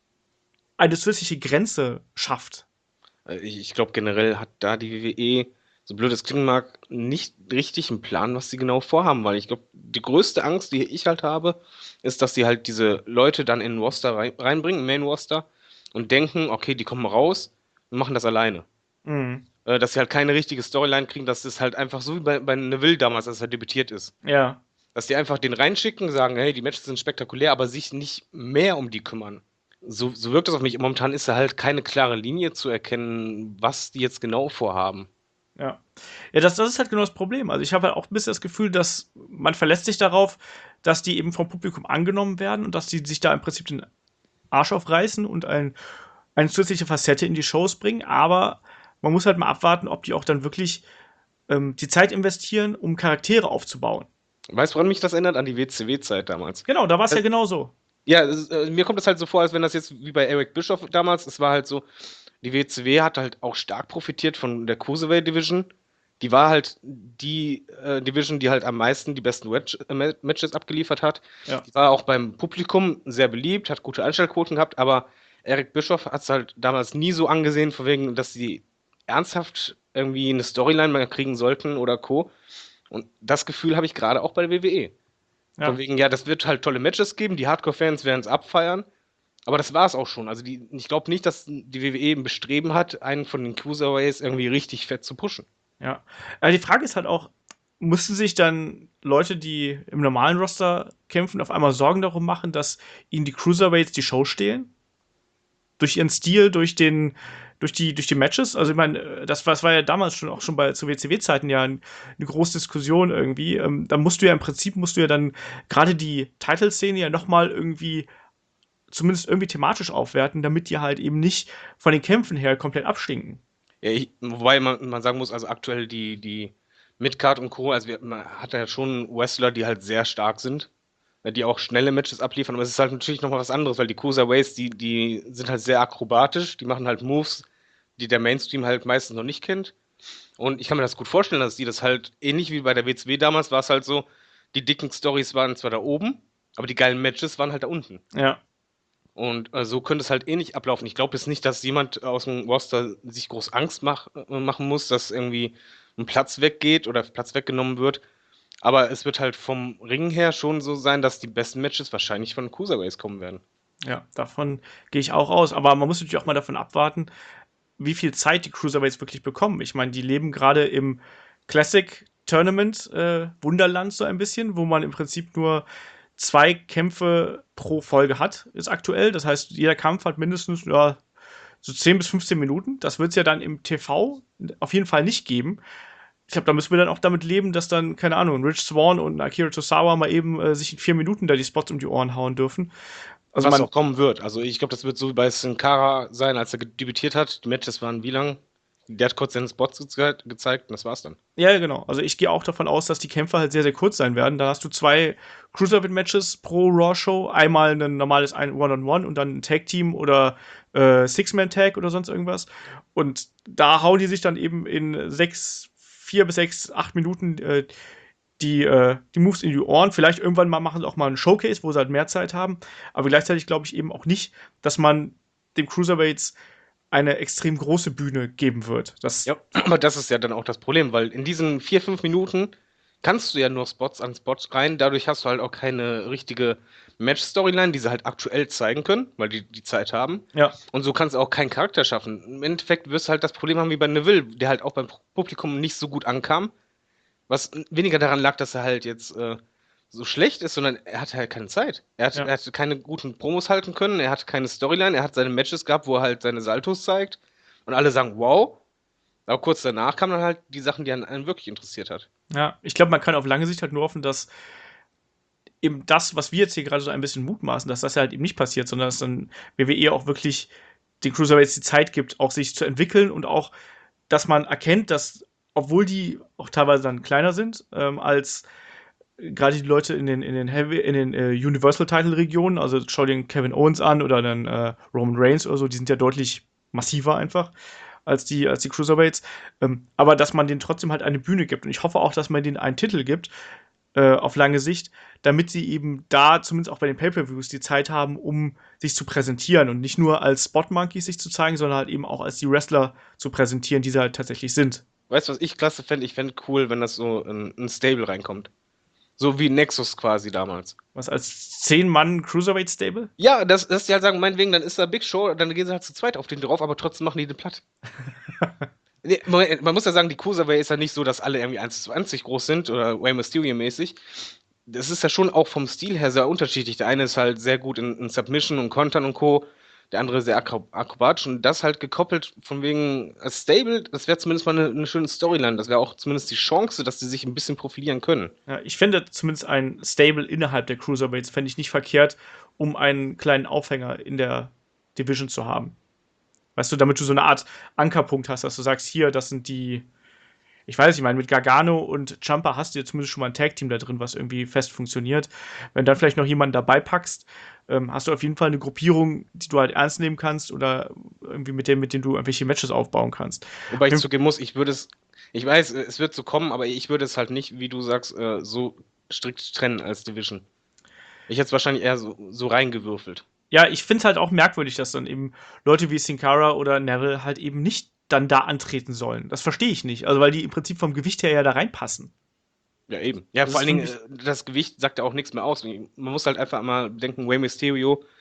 eine zusätzliche Grenze schafft. Äh, Ich, ich glaube, generell hat da die W W E, so blöd es klingen mag, nicht richtig einen Plan, was sie genau vorhaben, weil ich glaube, die größte Angst, die ich halt habe, ist, dass sie halt diese Leute dann in den Roster rein, reinbringen, im Main Roster, und denken, okay, die kommen raus und machen das alleine. Mhm. Äh, dass sie halt keine richtige Storyline kriegen, dass es halt einfach so wie bei, bei Neville damals, als er debütiert ist. Ja, Dass die einfach den reinschicken, sagen, hey, die Matches sind spektakulär, aber sich nicht mehr um die kümmern. So, so wirkt das auf mich. Momentan ist da halt keine klare Linie zu erkennen, was die jetzt genau vorhaben. ja. Ja, das, das ist halt genau das Problem. Also ich habe halt auch ein bisschen das Gefühl, dass man verlässt sich darauf, dass die eben vom Publikum angenommen werden und dass die sich da im Prinzip den Arsch aufreißen und ein, eine zusätzliche Facette in die Shows bringen. Aber man muss halt mal abwarten, ob die auch dann wirklich ähm, die Zeit investieren, um Charaktere aufzubauen. Weißt du, woran mich das erinnert? An die W C W-Zeit damals. Genau, da war es Äh, ja genauso. ja, es ist, äh, mir kommt das halt so vor, als wenn das jetzt wie bei Eric Bischoff damals, es war halt so, die W C W hat halt auch stark profitiert von der Cruiserweight Division. Die war halt die äh, Division, die halt am meisten die besten Wedge äh, Ma- Matches abgeliefert hat. Ja, Die war auch beim Publikum sehr beliebt, hat gute Einstellquoten gehabt, aber Eric Bischoff hat es halt damals nie so angesehen, von wegen, dass sie ernsthaft irgendwie eine Storyline mal kriegen sollten oder Co. Und das Gefühl habe ich gerade auch bei der W W E. Von ja, wegen, ja, das wird halt tolle Matches geben, die Hardcore-Fans werden es abfeiern, Aber das war es auch schon. Also die, ich glaube nicht, dass die W W E ein Bestreben hat, einen von den Cruiserweights irgendwie richtig fett zu pushen. Ja. Aber die Frage ist halt auch, mussten sich dann Leute, die im normalen Roster kämpfen, auf einmal Sorgen darum machen, dass ihnen die Cruiserweights die Show stehlen? Durch ihren Stil, durch den, durch die, durch die Matches. Also ich meine, das, war- das war ja damals schon auch schon bei zu W C W-Zeiten ja ein, eine große Diskussion irgendwie. Ähm, da musst du ja im Prinzip musst du ja dann gerade die Title-Szene ja nochmal irgendwie zumindest irgendwie thematisch aufwerten, damit die halt eben nicht von den Kämpfen her komplett abstinken. Ja, ich, wobei man, man sagen muss, also aktuell die, die Midcard und Co., also wir, man hat ja schon Wrestler, die halt sehr stark sind, äh, die auch schnelle Matches abliefern, aber es ist halt natürlich nochmal was anderes, weil die Cruiserweights, die, die sind halt sehr akrobatisch, die machen halt Moves, die der Mainstream halt meistens noch nicht kennt. Und ich kann mir das gut vorstellen, dass die das halt, ähnlich wie bei der W C W damals, war es halt so, die dicken Stories waren zwar da oben, aber die geilen Matches waren halt da unten. Ja, Und äh, so könnte es halt ähnlich ablaufen. Ich glaube jetzt nicht, dass jemand aus dem Roster sich groß Angst mach, äh, machen muss, dass irgendwie ein Platz weggeht oder Platz weggenommen wird. Aber es wird halt vom Ring her schon so sein, dass die besten Matches wahrscheinlich von Cruiserweights kommen werden. ja, davon gehe ich auch aus. Aber man muss natürlich auch mal davon abwarten, wie viel Zeit die Cruiserweights wirklich bekommen. Ich meine, die leben gerade im Classic Tournament äh, Wunderland so ein bisschen, wo man im Prinzip nur zwei Kämpfe pro Folge hat, ist aktuell. Das heißt, jeder Kampf hat mindestens ja, so zehn bis fünfzehn Minuten. Das wird es ja dann im T V auf jeden Fall nicht geben. Ich glaube, da müssen wir dann auch damit leben, dass dann, keine Ahnung, Rich Swann und Akira Tosawa mal eben äh, sich in vier Minuten da die Spots um die Ohren hauen dürfen. Also Was man, auch kommen wird. Also ich glaube, das wird so wie bei Sin Cara sein, als er debütiert hat. Die Matches waren wie lang? Der hat kurz seinen Spots ge gezeigt und das war's dann. ja, genau. Also ich gehe auch davon aus, dass die Kämpfe halt sehr, sehr kurz sein werden. Da hast du zwei Cruiserweight-Matches pro Raw-Show. Einmal ein normales ein One-on-One und dann ein Tag-Team oder äh, Six-Man-Tag oder sonst irgendwas. Und da hauen die sich dann eben in sechs, vier bis sechs, acht Minuten äh, die, äh, die Moves in die Ohren. Vielleicht irgendwann mal machen sie auch mal einen Showcase, wo sie halt mehr Zeit haben. Aber gleichzeitig glaube ich eben auch nicht, dass man dem Cruiserweights eine extrem große Bühne geben wird. Das Ja, aber das ist ja dann auch das Problem, weil in diesen vier, fünf Minuten kannst du ja nur Spots an Spots rein. Dadurch hast du halt auch keine richtige Match-Storyline, die sie halt aktuell zeigen können, weil die die Zeit haben. ja, Und so kannst du auch keinen Charakter schaffen. Im Endeffekt wirst du halt das Problem haben wie bei Neville, der halt auch beim Publikum nicht so gut ankam. Was weniger daran lag, dass er halt jetzt äh, so schlecht ist, sondern er hatte halt keine Zeit. Er hat, ja. er hatte keine guten Promos halten können, er hat keine Storyline, er hat seine Matches gehabt, wo er halt seine Saltos zeigt. Und alle sagen, wow. Aber kurz danach kamen dann halt die Sachen, die einen, einen wirklich interessiert hat. Ja, ich glaube, man kann auf lange Sicht halt nur hoffen, dass eben das, was wir jetzt hier gerade so ein bisschen mutmaßen, dass das ja halt eben nicht passiert, sondern dass dann W W E auch wirklich den Cruiserweights die Zeit gibt, auch sich zu entwickeln und auch, dass man erkennt, dass, obwohl die auch teilweise dann kleiner sind, ähm, als gerade die Leute in den, in den, Heavy, in den äh, Universal-Title-Regionen, also schau dir Kevin Owens an oder dann äh, Roman Reigns oder so, die sind ja deutlich massiver einfach als die, als die Cruiserweights. Ähm, aber dass man denen trotzdem halt eine Bühne gibt. Und ich hoffe auch, dass man denen einen Titel gibt, äh, auf lange Sicht, damit sie eben da, zumindest auch bei den Pay-Per-Views, die Zeit haben, um sich zu präsentieren und nicht nur als Spot-Monkeys sich zu zeigen, sondern halt eben auch als die Wrestler zu präsentieren, die sie halt tatsächlich sind. Weißt du, was ich klasse fände? Ich fände cool, wenn das so in ein Stable reinkommt. So wie Nexus quasi damals. Was als zehn-Mann-Cruiserweight-Stable? Ja, das, dass die halt sagen, meinetwegen, dann ist da Big Show, dann gehen sie halt zu zweit auf den drauf, aber trotzdem machen die den platt. Nee, man, man muss ja sagen, die Cruiserweight ist ja nicht so, dass alle irgendwie eins zu zwanzig groß sind oder Rey Mysterio-mäßig. Das ist ja schon auch vom Stil her sehr unterschiedlich. Der eine ist halt sehr gut in, in Submission und Kontern und Co. Der andere sehr akro akrobatisch und das halt gekoppelt von wegen als Stable, das wäre zumindest mal eine, eine schöne Storyline. Das wäre auch zumindest die Chance, dass die sich ein bisschen profilieren können. Ja, ich finde zumindest ein Stable innerhalb der Cruiserweights fände ich nicht verkehrt, um einen kleinen Aufhänger in der Division zu haben. Weißt du, damit du so eine Art Ankerpunkt hast, dass du sagst, hier, das sind die. Ich weiß nicht, ich meine, mit Gargano und Ciampa hast du ja zumindest schon mal ein Tag-Team da drin, was irgendwie fest funktioniert. Wenn du dann vielleicht noch jemanden dabei packst, ähm, hast du auf jeden Fall eine Gruppierung, die du halt ernst nehmen kannst oder irgendwie mit dem, mit dem du irgendwelche Matches aufbauen kannst. Wobei ich zugeben muss, ich würde es, ich weiß, es wird so kommen, aber ich würde es halt nicht, wie du sagst, äh, so strikt trennen als Division. Ich hätte es wahrscheinlich eher so, so reingewürfelt. Ja, ich finde es halt auch merkwürdig, dass dann eben Leute wie Sin Cara oder Neville halt eben nicht dann da antreten sollen. Das verstehe ich nicht. Also, weil die im Prinzip vom Gewicht her ja da reinpassen. Ja, eben. Ja, Das vor ist allen für Dingen, mich. äh, das Gewicht sagt ja auch nichts mehr aus. Man muss halt einfach mal denken, Rey Mysterio,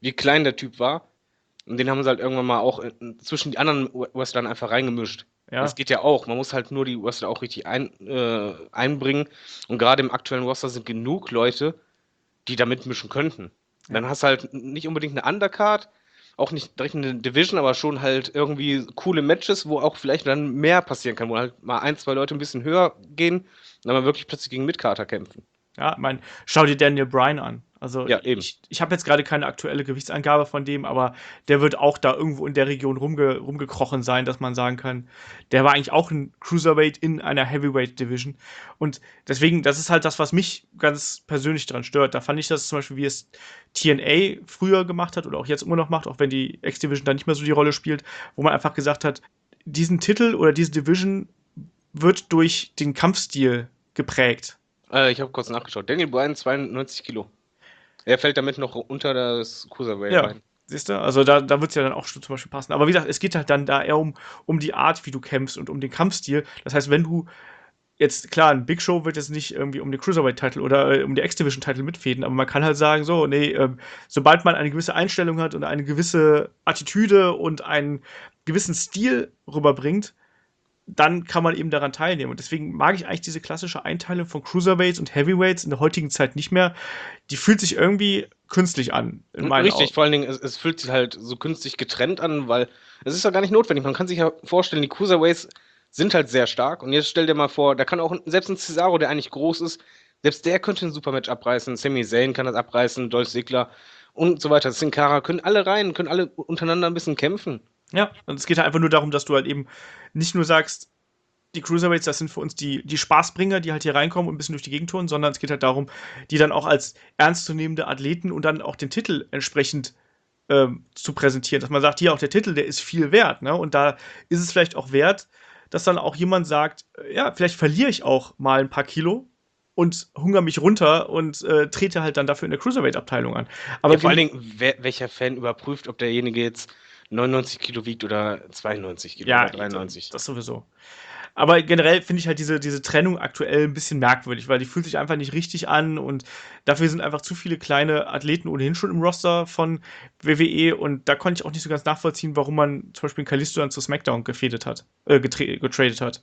wie klein der Typ war. Und den haben sie halt irgendwann mal auch in, zwischen die anderen Wrestlern einfach reingemischt. Ja. Das geht ja auch. Man muss halt nur die Wrestler auch richtig ein, äh, einbringen. Und gerade im aktuellen Roster sind genug Leute, die da mitmischen könnten. Ja. Dann hast du halt nicht unbedingt eine Undercard, auch nicht direkt eine Division, aber schon halt irgendwie coole Matches, wo auch vielleicht dann mehr passieren kann, wo halt mal ein, zwei Leute ein bisschen höher gehen und dann mal wirklich plötzlich gegen Midcarter kämpfen. Ja, ich meine, schau dir Daniel Bryan an. Also ja, eben. ich, ich habe jetzt gerade keine aktuelle Gewichtsangabe von dem, aber der wird auch da irgendwo in der Region rumge, rumgekrochen sein, dass man sagen kann, der war eigentlich auch ein Cruiserweight in einer Heavyweight Division. Und deswegen, das ist halt das, was mich ganz persönlich daran stört. Da fand ich das zum Beispiel, wie es T N A früher gemacht hat oder auch jetzt immer noch macht, auch wenn die X-Division da nicht mehr so die Rolle spielt, wo man einfach gesagt hat, diesen Titel oder diese Division wird durch den Kampfstil geprägt. Äh, ich habe kurz nachgeschaut. Daniel Bryan, zweiundneunzig Kilo. Er fällt damit noch unter das Cruiserweight ja, rein. Siehst du? Also da, da wird es ja dann auch zum Beispiel passen. Aber wie gesagt, es geht halt dann da eher um, um die Art, wie du kämpfst und um den Kampfstil. Das heißt, wenn du jetzt, klar, ein Big Show wird jetzt nicht irgendwie um den Cruiserweight-Titel oder äh, um die X-Division-Titel mitfäden, aber man kann halt sagen, so, nee, ähm, sobald man eine gewisse Einstellung hat und eine gewisse Attitüde und einen gewissen Stil rüberbringt, dann kann man eben daran teilnehmen. Und deswegen mag ich eigentlich diese klassische Einteilung von Cruiserweights und Heavyweights in der heutigen Zeit nicht mehr. Die fühlt sich irgendwie künstlich an. In meinen Richtig, Augen. vor allen Dingen, es, es fühlt sich halt so künstlich getrennt an, weil es ist ja gar nicht notwendig. Man kann sich ja vorstellen, die Cruiserweights sind halt sehr stark. Und jetzt stell dir mal vor, da kann auch selbst ein Cesaro, der eigentlich groß ist, selbst der könnte ein Supermatch abreißen. Sami Zayn kann das abreißen, Dolph Ziggler und so weiter. Sin Cara können alle rein, können alle untereinander ein bisschen kämpfen. Ja, und es geht halt einfach nur darum, dass du halt eben nicht nur sagst, die Cruiserweights, das sind für uns die, die Spaßbringer, die halt hier reinkommen und ein bisschen durch die Gegend touren, sondern es geht halt darum, die dann auch als ernstzunehmende Athleten und dann auch den Titel entsprechend ähm, zu präsentieren. Dass man sagt, hier auch der Titel, der ist viel wert, ne? Und da ist es vielleicht auch wert, dass dann auch jemand sagt, ja, vielleicht verliere ich auch mal ein paar Kilo und hungere mich runter und äh, trete halt dann dafür in der Cruiserweight-Abteilung an. Aber ja, vor allen Dingen, wer, welcher Fan überprüft, ob derjenige jetzt neunundneunzig Kilo wiegt oder zweiundneunzig Kilo ja, oder dreiundneunzig. Das sowieso. Aber generell finde ich halt diese, diese Trennung aktuell ein bisschen merkwürdig, weil die fühlt sich einfach nicht richtig an und dafür sind einfach zu viele kleine Athleten ohnehin schon im Roster von W W E und da konnte ich auch nicht so ganz nachvollziehen, warum man zum Beispiel Kalisto dann zu SmackDown gefädet hat, äh, getradet hat.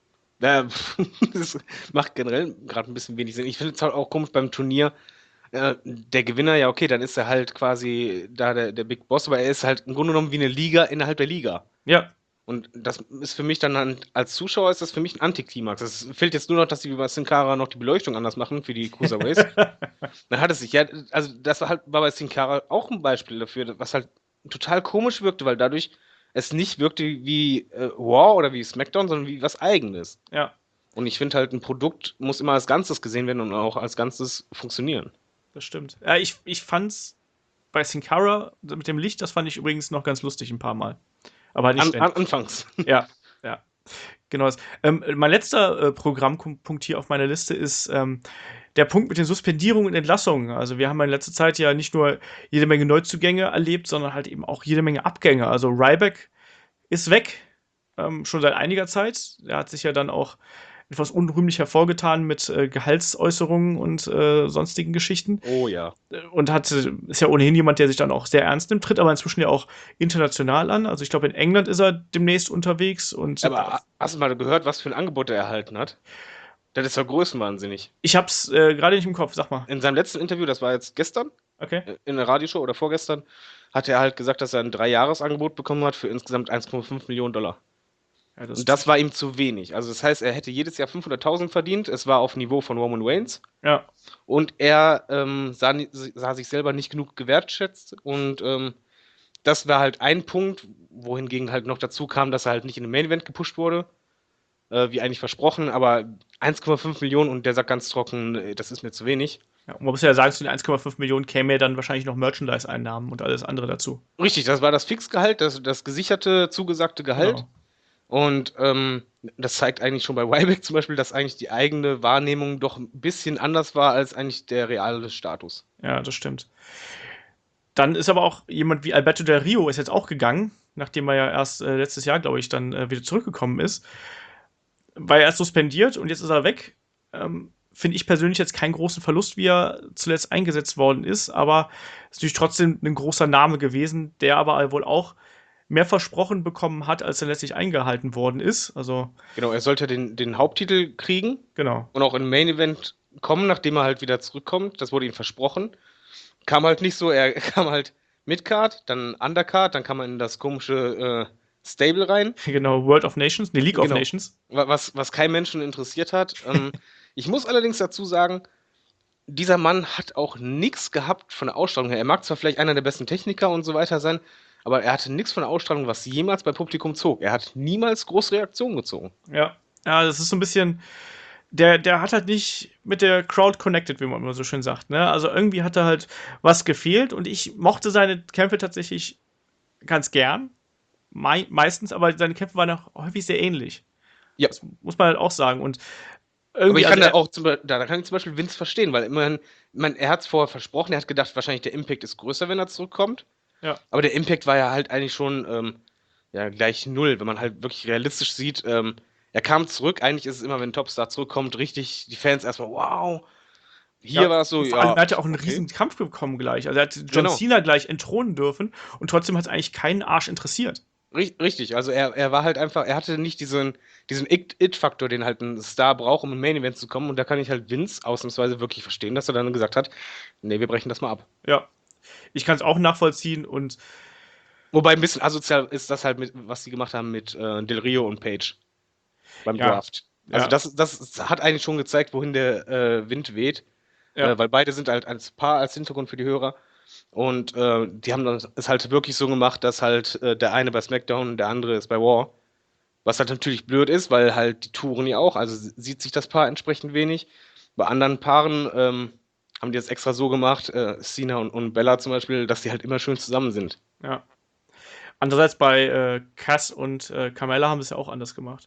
Ja, das macht generell gerade ein bisschen wenig Sinn. Ich finde es halt auch komisch beim Turnier. Äh, der Gewinner, ja, okay, dann ist er halt quasi da der, der Big Boss, aber er ist halt im Grunde genommen wie eine Liga innerhalb der Liga. Ja. Und das ist für mich dann, als Zuschauer ist das für mich ein Antiklimax. Es fehlt jetzt nur noch, dass die bei Sin Cara noch die Beleuchtung anders machen für die Cruiserweights. Dann hat es sich, ja, also das war halt war bei Sin Cara auch ein Beispiel dafür, was halt total komisch wirkte, weil dadurch es nicht wirkte wie äh, Raw oder wie SmackDown, sondern wie was Eigenes. Ja. Und ich finde halt, ein Produkt muss immer als Ganzes gesehen werden und auch als Ganzes funktionieren. Das stimmt. Ja, ich, ich fand's bei Sin Cara mit dem Licht, das fand ich übrigens noch ganz lustig ein paar Mal. Aber nicht an, an, anfangs. Ja, ja. Genau. Ähm, mein letzter äh, Programmpunkt hier auf meiner Liste ist ähm, der Punkt mit den Suspendierungen und Entlassungen. Also wir haben in letzter Zeit ja nicht nur jede Menge Neuzugänge erlebt, sondern halt eben auch jede Menge Abgänge. Also Ryback ist weg, ähm, schon seit einiger Zeit. Er hat sich ja dann auch etwas unrühmlich hervorgetan mit äh, Gehaltsäußerungen und äh, sonstigen Geschichten. Oh ja. Und hat, ist ja ohnehin jemand, der sich dann auch sehr ernst nimmt, tritt aber inzwischen ja auch international an. Also ich glaube, in England ist er demnächst unterwegs. Und aber hast du mal gehört, was für ein Angebot er erhalten hat? Das ist ja größenwahnsinnig. Ich hab's äh, gerade nicht im Kopf, sag mal. In seinem letzten Interview, das war jetzt gestern, okay. in der Radioshow oder vorgestern, hat er halt gesagt, dass er ein Drei-Jahres-Angebot bekommen hat für insgesamt eins Komma fünf Millionen Dollar. Ja, das und das war ihm zu wenig. Also das heißt, er hätte jedes Jahr fünfhunderttausend verdient. Es war auf Niveau von Roman Reigns. Ja. Und er ähm, sah, sah sich selber nicht genug gewertschätzt. Und ähm, das war halt ein Punkt, wohingegen halt noch dazu kam, dass er halt nicht in den Main Event gepusht wurde, äh, wie eigentlich versprochen. Aber eins Komma fünf Millionen und der sagt ganz trocken, das ist mir zu wenig. Ja, und man muss ja sagen, zu den eins Komma fünf Millionen käme ja dann wahrscheinlich noch Merchandise-Einnahmen und alles andere dazu. Richtig, das war das Fixgehalt, das, das gesicherte, zugesagte Gehalt. Genau. Und ähm, das zeigt eigentlich schon bei Ryback zum Beispiel, dass eigentlich die eigene Wahrnehmung doch ein bisschen anders war als eigentlich der reale Status. Ja, das stimmt. Dann ist aber auch jemand wie Alberto Del Rio ist jetzt auch gegangen, nachdem er ja erst äh, letztes Jahr, glaube ich, dann äh, wieder zurückgekommen ist. War er erst suspendiert und jetzt ist er weg. Ähm, finde ich persönlich jetzt keinen großen Verlust, wie er zuletzt eingesetzt worden ist, aber ist natürlich trotzdem ein großer Name gewesen, der aber wohl auch mehr versprochen bekommen hat, als er letztlich eingehalten worden ist. Also, Genau, er sollte den, den Haupttitel kriegen genau. und auch im Main Event kommen, nachdem er halt wieder zurückkommt. Das wurde ihm versprochen. Kam halt nicht so, er kam halt Midcard, dann Undercard, dann kam er in das komische äh, Stable rein. Genau, World of Nations, ne, League of Genau. Nations. Wa- Was, was kein Menschen interessiert hat. Ähm, ich muss allerdings dazu sagen, dieser Mann hat auch nichts gehabt von der Ausstrahlung her. Er mag zwar vielleicht einer der besten Techniker und so weiter sein, aber er hatte nichts von der Ausstrahlung, was jemals bei Publikum zog. Er hat niemals große Reaktionen gezogen. Ja. Ja, das ist so ein bisschen. Der, der hat halt nicht mit der Crowd connected, wie man immer so schön sagt. Ne? Also irgendwie hat da halt was gefehlt und ich mochte seine Kämpfe tatsächlich ganz gern. Mei meistens, aber seine Kämpfe waren auch häufig sehr ähnlich. Ja. Das muss man halt auch sagen. Und Aber irgendwie, ich kann also da auch zum, Be- da, da kann ich zum Beispiel Vince verstehen, weil immerhin, ich mein, er hat es vorher versprochen, er hat gedacht, wahrscheinlich der Impact ist größer, wenn er zurückkommt. ja, Aber der Impact war ja halt eigentlich schon ähm, ja, gleich null, wenn man halt wirklich realistisch sieht. Ähm, er kam zurück, eigentlich ist es immer, wenn ein Topstar zurückkommt, richtig, die Fans erstmal, wow. Hier ja, war es so, und vor allem, ja, er hat ja auch einen okay. riesen Kampf bekommen gleich. Also er hat John Genau. Cena gleich entthronen dürfen und trotzdem hat es eigentlich keinen Arsch interessiert. Ri- Richtig, also er, er war halt einfach, er hatte nicht diesen, diesen It- It-Faktor, den halt ein Star braucht, um im Main Event zu kommen. Und da kann ich halt Vince ausnahmsweise wirklich verstehen, dass er dann gesagt hat, nee, wir brechen das mal ab. Ja, ich kann es auch nachvollziehen und Wobei ein bisschen asozial ist das halt, mit, was sie gemacht haben mit äh, Del Rio und Page beim ja, Draft. Also ja, das, das hat eigentlich schon gezeigt, wohin der äh, Wind weht, ja, äh, weil beide sind halt als Paar, als Hintergrund für die Hörer. Und äh, die haben das- es halt wirklich so gemacht, dass halt äh, der eine bei SmackDown und der andere ist bei Raw. Was halt natürlich blöd ist, weil halt die Touren ja auch, also sieht sich das Paar entsprechend wenig. Bei anderen Paaren ähm, haben die das extra so gemacht, äh, Cena und, und Bella zum Beispiel, dass die halt immer schön zusammen sind. ja. Andererseits bei äh, Cass und äh, Carmella haben sie es ja auch anders gemacht.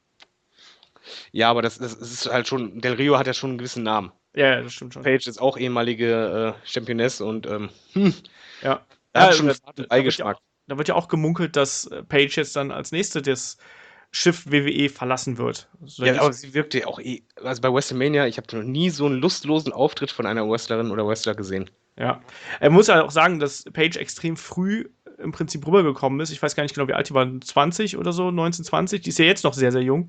Ja, aber das, das ist halt schon, Del Rio hat ja schon einen gewissen Namen. Ja, ja, das stimmt schon. Page ist auch ehemalige äh, Championess und ähm, hm, Ja. er hat Ja, schon da, einen da, wird ja Beigeschmack. auch, da wird ja auch gemunkelt, dass äh, Paige jetzt dann als nächste das Schiff W W E verlassen wird. Also, da Ja, gibt's- aber sie wirkte auch eh, also bei WrestleMania, ich habe noch nie so einen lustlosen Auftritt von einer Wrestlerin oder Wrestler gesehen. ja. Er muss ja auch sagen, dass Paige extrem früh im Prinzip rübergekommen ist. Ich weiß gar nicht genau, wie alt die war, zwanzig oder so, neunzehn, zwanzig. Die ist ja jetzt noch sehr, sehr jung.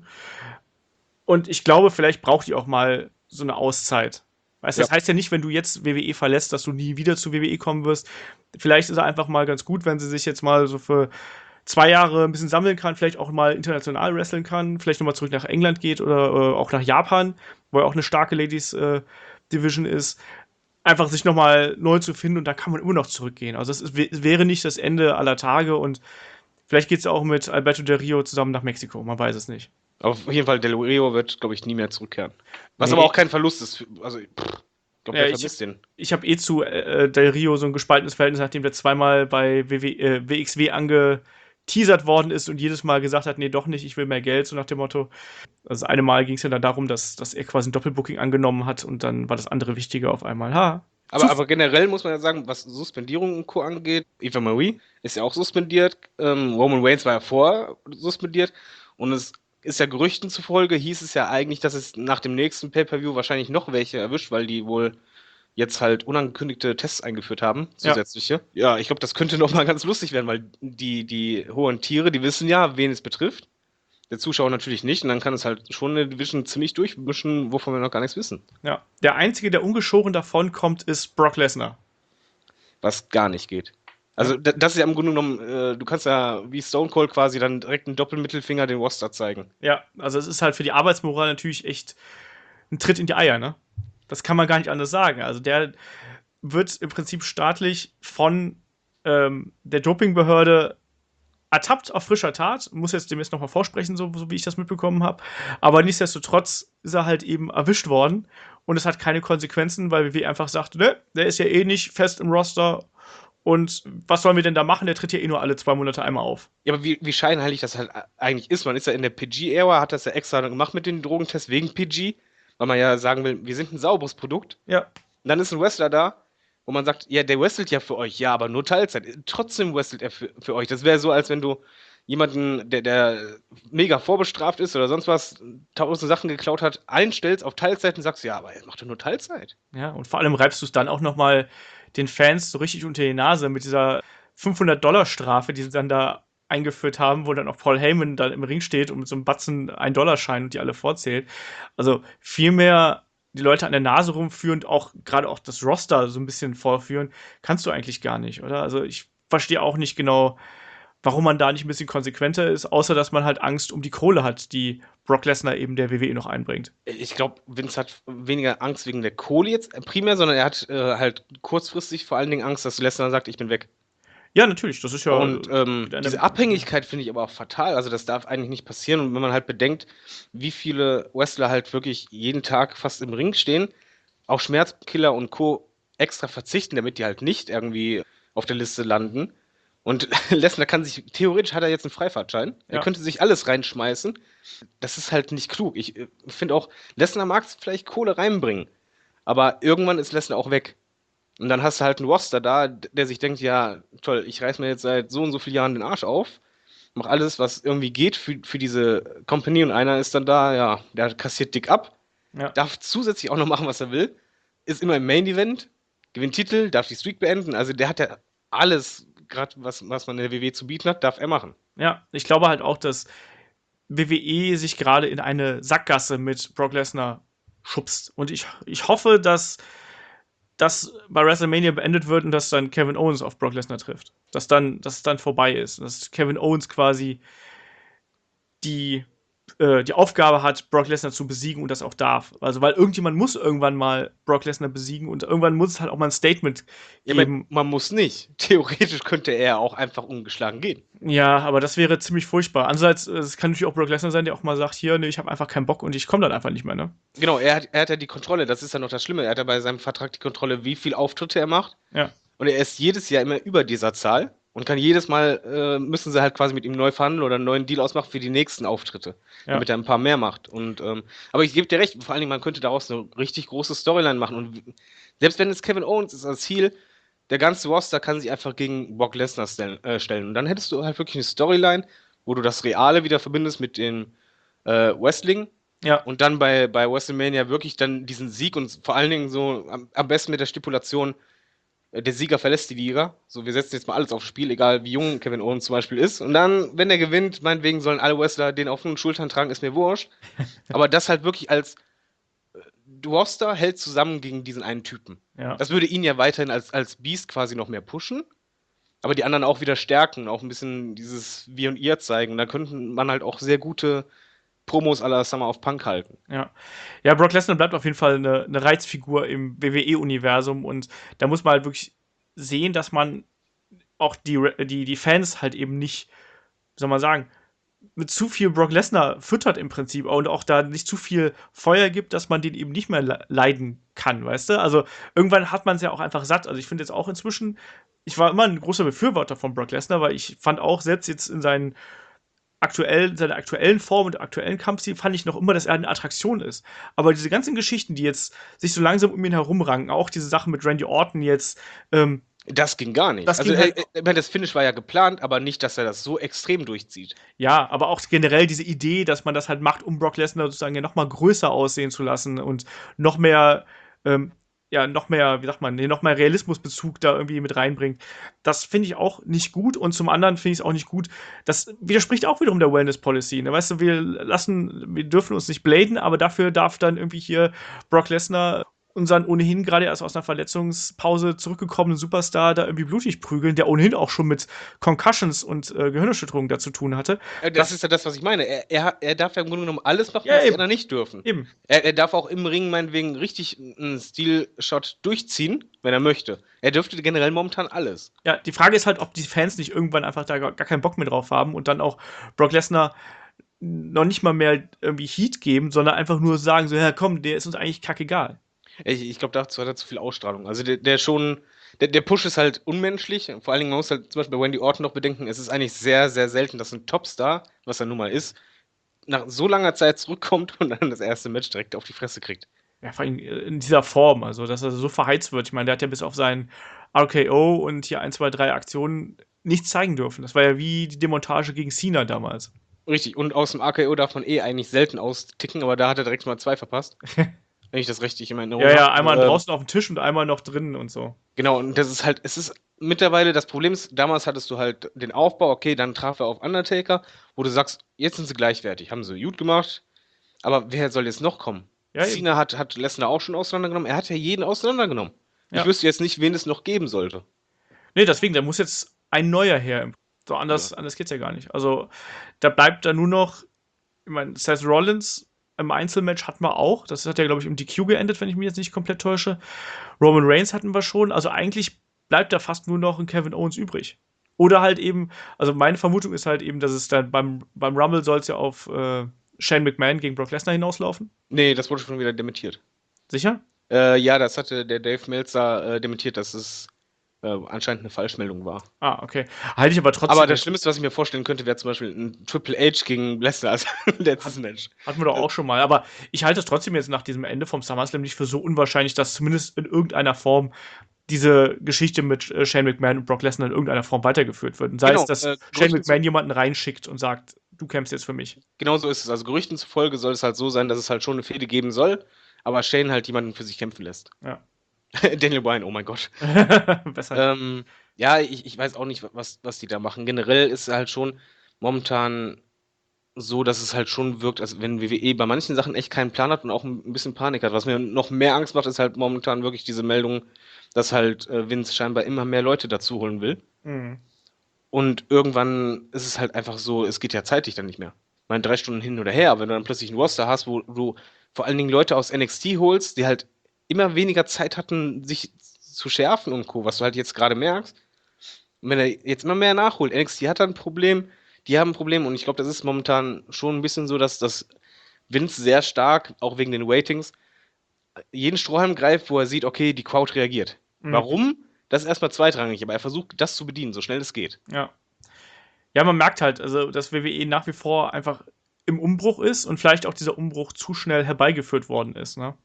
Und ich glaube, vielleicht braucht die auch mal so eine Auszeit. Weißt du, das Ja. heißt ja nicht, wenn du jetzt W W E verlässt, dass du nie wieder zu W W E kommen wirst. Vielleicht ist es einfach mal ganz gut, wenn sie sich jetzt mal so für zwei Jahre ein bisschen sammeln kann, vielleicht auch mal international wresteln kann, vielleicht nochmal zurück nach England geht oder äh, auch nach Japan, wo ja auch eine starke Ladies äh, Division ist. Einfach sich nochmal neu zu finden und da kann man immer noch zurückgehen. Also es ist, wäre nicht das Ende aller Tage und vielleicht geht es ja auch mit Alberto Del Rio zusammen nach Mexiko, man weiß es nicht. Auf jeden Fall, Del Rio wird, glaube ich, nie mehr zurückkehren. Was Nee. aber auch kein Verlust ist. für- Also, ich glaube, Ja, der ich- vermisst den. Ich habe eh zu äh, Del Rio so ein gespaltenes Verhältnis, nachdem der zweimal bei W W, äh, W X W angeteasert worden ist und jedes Mal gesagt hat, nee, doch nicht, ich will mehr Geld, so nach dem Motto. Also das eine Mal ging es ja dann darum, dass, dass er quasi ein Doppelbooking angenommen hat und dann war das andere wichtiger auf einmal. Ha. Aber, aber generell muss man ja sagen, was Suspendierung und Co. angeht, Eva Marie ist ja auch suspendiert. Ähm, Roman Reigns war ja vorher suspendiert. Und es ist ja Gerüchten zufolge, hieß es ja eigentlich, dass es nach dem nächsten Pay-Per-View wahrscheinlich noch welche erwischt, weil die wohl jetzt halt unangekündigte Tests eingeführt haben, Ja. zusätzliche. Ja, ich glaube, das könnte noch mal ganz lustig werden, weil die, die hohen Tiere, die wissen ja, wen es betrifft. Der Zuschauer natürlich nicht. Und dann kann es halt schon eine Division ziemlich durchmischen, wovon wir noch gar nichts wissen. Ja. Der Einzige, der ungeschoren davon kommt, ist Brock Lesnar. Was gar nicht geht. Also, da- das ist ja im Grunde genommen, äh, du kannst ja wie Stone Cold quasi dann direkt einen Doppelmittelfinger den Roster zeigen. Ja, also es ist halt für die Arbeitsmoral natürlich echt ein Tritt in die Eier, ne? Das kann man gar nicht anders sagen. Also der wird im Prinzip staatlich von ähm, der Dopingbehörde ertappt auf frischer Tat, muss jetzt dem jetzt nochmal vorsprechen, so, so wie ich das mitbekommen habe. Aber nichtsdestotrotz ist er halt eben erwischt worden und es hat keine Konsequenzen, weil W W E einfach sagt, ne, der ist ja eh nicht fest im Roster und was sollen wir denn da machen? Der tritt ja eh nur alle zwei Monate einmal auf. Ja, aber wie, wie scheinheilig das halt eigentlich ist. Man ist ja in der P G-Ära, hat das ja extra gemacht mit den Drogentests wegen P G, weil man ja sagen will, wir sind ein sauberes Produkt. Ja, Und dann ist ein Wrestler da, wo man sagt, ja, der wrestelt ja für euch, ja, aber nur Teilzeit. Trotzdem wrestelt er für, für euch. Das wäre so, als wenn du jemanden, der, der mega vorbestraft ist oder sonst was, tausend Sachen geklaut hat, einstellst auf Teilzeit und sagst, ja, aber er macht doch nur Teilzeit. Ja, und vor allem reibst du es dann auch noch mal den Fans so richtig unter die Nase mit dieser fünfhundert-Dollar-Strafe, die sie dann da eingeführt haben, wo dann auch Paul Heyman dann im Ring steht und mit so einem Batzen ein-Dollar-Schein und die alle vorzählt. Also viel mehr die Leute an der Nase rumführen und auch gerade auch das Roster so ein bisschen vorführen, kannst du eigentlich gar nicht, oder? Also ich verstehe auch nicht genau, warum man da nicht ein bisschen konsequenter ist, außer dass man halt Angst um die Kohle hat, die Brock Lesnar eben der W W E noch einbringt. Ich glaube, Vince hat weniger Angst wegen der Kohle jetzt primär, sondern er hat äh, halt kurzfristig vor allen Dingen Angst, dass Lesnar sagt, ich bin weg. Ja, natürlich, das ist ja Und ähm, wieder diese eine- Abhängigkeit finde ich aber auch fatal. Also das darf eigentlich nicht passieren. Und wenn man halt bedenkt, wie viele Wrestler halt wirklich jeden Tag fast im Ring stehen, auf Schmerzkiller und Co. extra verzichten, damit die halt nicht irgendwie auf der Liste landen. Und Lesnar kann sich, theoretisch hat er jetzt einen Freifahrtschein. Er Ja. könnte sich alles reinschmeißen. Das ist halt nicht klug. Ich äh, finde auch, Lesnar mag vielleicht Kohle reinbringen. Aber irgendwann ist Lesnar auch weg. Und dann hast du halt einen Roster da, der sich denkt, ja, toll, ich reiß mir jetzt seit so und so vielen Jahren den Arsch auf, mach alles, was irgendwie geht für, für diese Company und einer ist dann da, ja, der kassiert dick ab, Ja. darf zusätzlich auch noch machen, was er will, ist immer im Main Event, gewinnt Titel, darf die Streak beenden, also der hat ja alles, gerade was, was man in der W W E zu bieten hat, darf er machen. Ja, ich glaube halt auch, dass W W E sich gerade in eine Sackgasse mit Brock Lesnar schubst. Und ich, ich hoffe, dass das bei WrestleMania beendet wird und dass dann Kevin Owens auf Brock Lesnar trifft. Dass dann, dass es dann vorbei ist. Dass Kevin Owens quasi die, äh, die Aufgabe hat, Brock Lesnar zu besiegen und das auch darf. Also, weil irgendjemand muss irgendwann mal Brock Lesnar besiegen und irgendwann muss es halt auch mal ein Statement Ja, geben. man, man muss nicht. Theoretisch könnte er auch einfach ungeschlagen gehen. Ja, aber das wäre ziemlich furchtbar. Andererseits, äh, es kann natürlich auch Brock Lesnar sein, der auch mal sagt, hier, nee, ich habe einfach keinen Bock und ich komme dann einfach nicht mehr, ne? Genau, er hat, er hat ja die Kontrolle, das ist ja noch das Schlimme. Er hat ja bei seinem Vertrag die Kontrolle, wie viele Auftritte er macht. Ja. Und er ist jedes Jahr immer über dieser Zahl und kann jedes Mal, äh, müssen sie halt quasi mit ihm neu verhandeln oder einen neuen Deal ausmachen für die nächsten Auftritte, Ja. damit er ein paar mehr macht. Und, ähm, aber ich gebe dir recht, vor allen Dingen, man könnte daraus eine richtig große Storyline machen. Und selbst wenn es Kevin Owens ist als Ziel, der ganze Roster kann sich einfach gegen Brock Lesnar stellen, äh, stellen. Und dann hättest du halt wirklich eine Storyline, wo du das Reale wieder verbindest mit dem äh, Wrestling. Ja. Und dann bei, bei WrestleMania wirklich dann diesen Sieg und vor allen Dingen so am, am besten mit der Stipulation, äh, der Sieger verlässt die Liga. So, wir setzen jetzt mal alles aufs Spiel, egal wie jung Kevin Owens zum Beispiel ist. Und dann, wenn er gewinnt, meinetwegen sollen alle Wrestler den auf den Schultern tragen, ist mir wurscht. Aber das halt wirklich als äh, Roster hält zusammen gegen diesen einen Typen. Ja. Das würde ihn ja weiterhin als, als Beast quasi noch mehr pushen. Aber die anderen auch wieder stärken, auch ein bisschen dieses Wir und Ihr zeigen. Da könnte man halt auch sehr gute Promos à la Summer of Punk halten. Ja. Ja, Brock Lesnar bleibt auf jeden Fall eine, eine Reizfigur im W W E-Universum und da muss man halt wirklich sehen, dass man auch die, die, die Fans halt eben nicht, wie soll man sagen, mit zu viel Brock Lesnar füttert im Prinzip und auch da nicht zu viel Feuer gibt, dass man den eben nicht mehr leiden kann, weißt du? Also irgendwann hat man es ja auch einfach satt. Also ich finde jetzt auch inzwischen, ich war immer ein großer Befürworter von Brock Lesnar, weil ich fand auch selbst jetzt in seinen aktuell, seiner aktuellen Form und aktuellen Kampfstil fand ich noch immer, dass er eine Attraktion ist. Aber diese ganzen Geschichten, die jetzt sich so langsam um ihn herumranken, auch diese Sachen mit Randy Orton jetzt, ähm, Das ging gar nicht. Das also ging halt- äh, ich meine, das Finish war ja geplant, aber nicht, dass er das so extrem durchzieht. ja, aber auch generell diese Idee, dass man das halt macht, um Brock Lesnar sozusagen ja noch mal größer aussehen zu lassen und noch mehr, ähm, ja, noch mehr, wie sagt man, nee, noch mehr Realismusbezug da irgendwie mit reinbringt. Das finde ich auch nicht gut und zum anderen finde ich es auch nicht gut. Das widerspricht auch wiederum der Wellness Policy. Ne? Weißt du, wir lassen, wir dürfen uns nicht bladen, aber dafür darf dann irgendwie hier Brock Lesnar unseren ohnehin gerade erst aus einer Verletzungspause zurückgekommenen Superstar da irgendwie blutig prügeln, der ohnehin auch schon mit Concussions und äh, Gehirnerschütterungen da zu tun hatte. Äh, Das, ist ja das, was ich meine. Er, er, er darf ja im Grunde genommen alles machen, Ja, was die eben. anderen nicht dürfen. Eben. Er, er darf auch im Ring meinetwegen richtig einen Stil-Shot durchziehen, wenn er möchte. Er dürfte generell momentan alles. Ja, die Frage ist halt, ob die Fans nicht irgendwann einfach da gar, gar keinen Bock mehr drauf haben und dann auch Brock Lesnar noch nicht mal mehr irgendwie Heat geben, sondern einfach nur sagen so, ja komm, der ist uns eigentlich kackegal. Ich, ich glaube, dazu hat er zu viel Ausstrahlung. Also der, der schon, der, der Push ist halt unmenschlich. Vor allen Dingen, man muss halt zum Beispiel bei Randy Orton noch bedenken, es ist eigentlich sehr, sehr selten, dass ein Topstar, was er nun mal ist, nach so langer Zeit zurückkommt und dann das erste Match direkt auf die Fresse kriegt. Ja, vor allem in dieser Form, also dass er so verheizt wird. Ich meine, der hat ja bis auf seinen R K O und hier ein, zwei, drei Aktionen nichts zeigen dürfen. Das war ja wie die Demontage gegen Cena damals. Richtig, und aus dem A K O darf man eh eigentlich selten austicken, aber da hat er direkt mal zwei verpasst. Wenn ich das richtig in Erinnerung Ja, ja, habe. einmal Ähm, draußen auf dem Tisch und einmal noch drinnen und so. genau, und das ist halt, es ist mittlerweile, das Problem ist, damals hattest du halt den Aufbau, okay, dann traf er auf Undertaker, wo du sagst, jetzt sind sie gleichwertig, haben sie gut gemacht, aber wer soll jetzt noch kommen? Ja, eben. Cena hat, hat Lesnar auch schon auseinandergenommen, er hat ja jeden auseinandergenommen. Ich Ja. wüsste jetzt nicht, wen es noch geben sollte. Nee, deswegen, da muss jetzt ein neuer her. So anders, Ja. anders geht's ja gar nicht. Also, da bleibt dann nur noch, ich meine, Seth Rollins im Einzelmatch hatten wir auch. Das hat ja, glaube ich, im D Q geendet, wenn ich mich jetzt nicht komplett täusche. Roman Reigns hatten wir schon. Also eigentlich bleibt da fast nur noch ein Kevin Owens übrig. Oder halt eben, also meine Vermutung ist halt eben, dass es dann beim, beim Rumble soll es ja auf äh, Shane McMahon gegen Brock Lesnar hinauslaufen. Nee, das wurde schon wieder dementiert. Sicher? Äh, ja, das hatte der Dave Meltzer äh, dementiert, dass es äh, anscheinend eine Falschmeldung war. Ah, okay. Halte ich aber trotzdem. Aber das Schlimmste, was ich mir vorstellen könnte, wäre zum Beispiel ein Triple H gegen Lesnar als letztes Match. Hatten wir doch auch schon mal. Aber ich halte es trotzdem jetzt nach diesem Ende vom SummerSlam nicht für so unwahrscheinlich, dass zumindest in irgendeiner Form diese Geschichte mit äh, Shane McMahon und Brock Lesnar in irgendeiner Form weitergeführt wird. Und sei Genau, es, dass äh, Shane Gerüchten McMahon jemanden reinschickt und sagt, du kämpfst jetzt für mich. Genau so ist es. Also Gerüchten zufolge soll es halt so sein, dass es halt schon eine Fehde geben soll, aber Shane halt jemanden für sich kämpfen lässt. Ja. Daniel Bryan, oh mein Gott. Besser. Ähm, ja, ich, ich weiß auch nicht, was, was die da machen. Generell ist es halt schon momentan so, dass es halt schon wirkt, als wenn W W E bei manchen Sachen echt keinen Plan hat und auch ein bisschen Panik hat. Was mir noch mehr Angst macht, ist halt momentan wirklich diese Meldung, dass halt äh, Vince scheinbar immer mehr Leute dazu holen will. Mhm. Und irgendwann ist es halt einfach so, es geht ja zeitlich dann nicht mehr. Ich meine, drei Stunden hin oder her, aber wenn du dann plötzlich einen Roster hast, wo du vor allen Dingen Leute aus N X T holst, die halt immer weniger Zeit hatten, sich zu schärfen und Co., was du halt jetzt gerade merkst. Und wenn er jetzt immer mehr nachholt, N X T hat da ein Problem, die haben ein Problem und ich glaube, das ist momentan schon ein bisschen so, dass das Vince sehr stark, auch wegen den Ratings, jeden Strohhalm greift, wo er sieht, okay, die Crowd reagiert. Mhm. Warum? Das ist erstmal zweitrangig, aber er versucht, das zu bedienen, so schnell es geht. Ja. Ja, man merkt halt, also, dass W W E nach wie vor einfach im Umbruch ist und vielleicht auch dieser Umbruch zu schnell herbeigeführt worden ist, ne?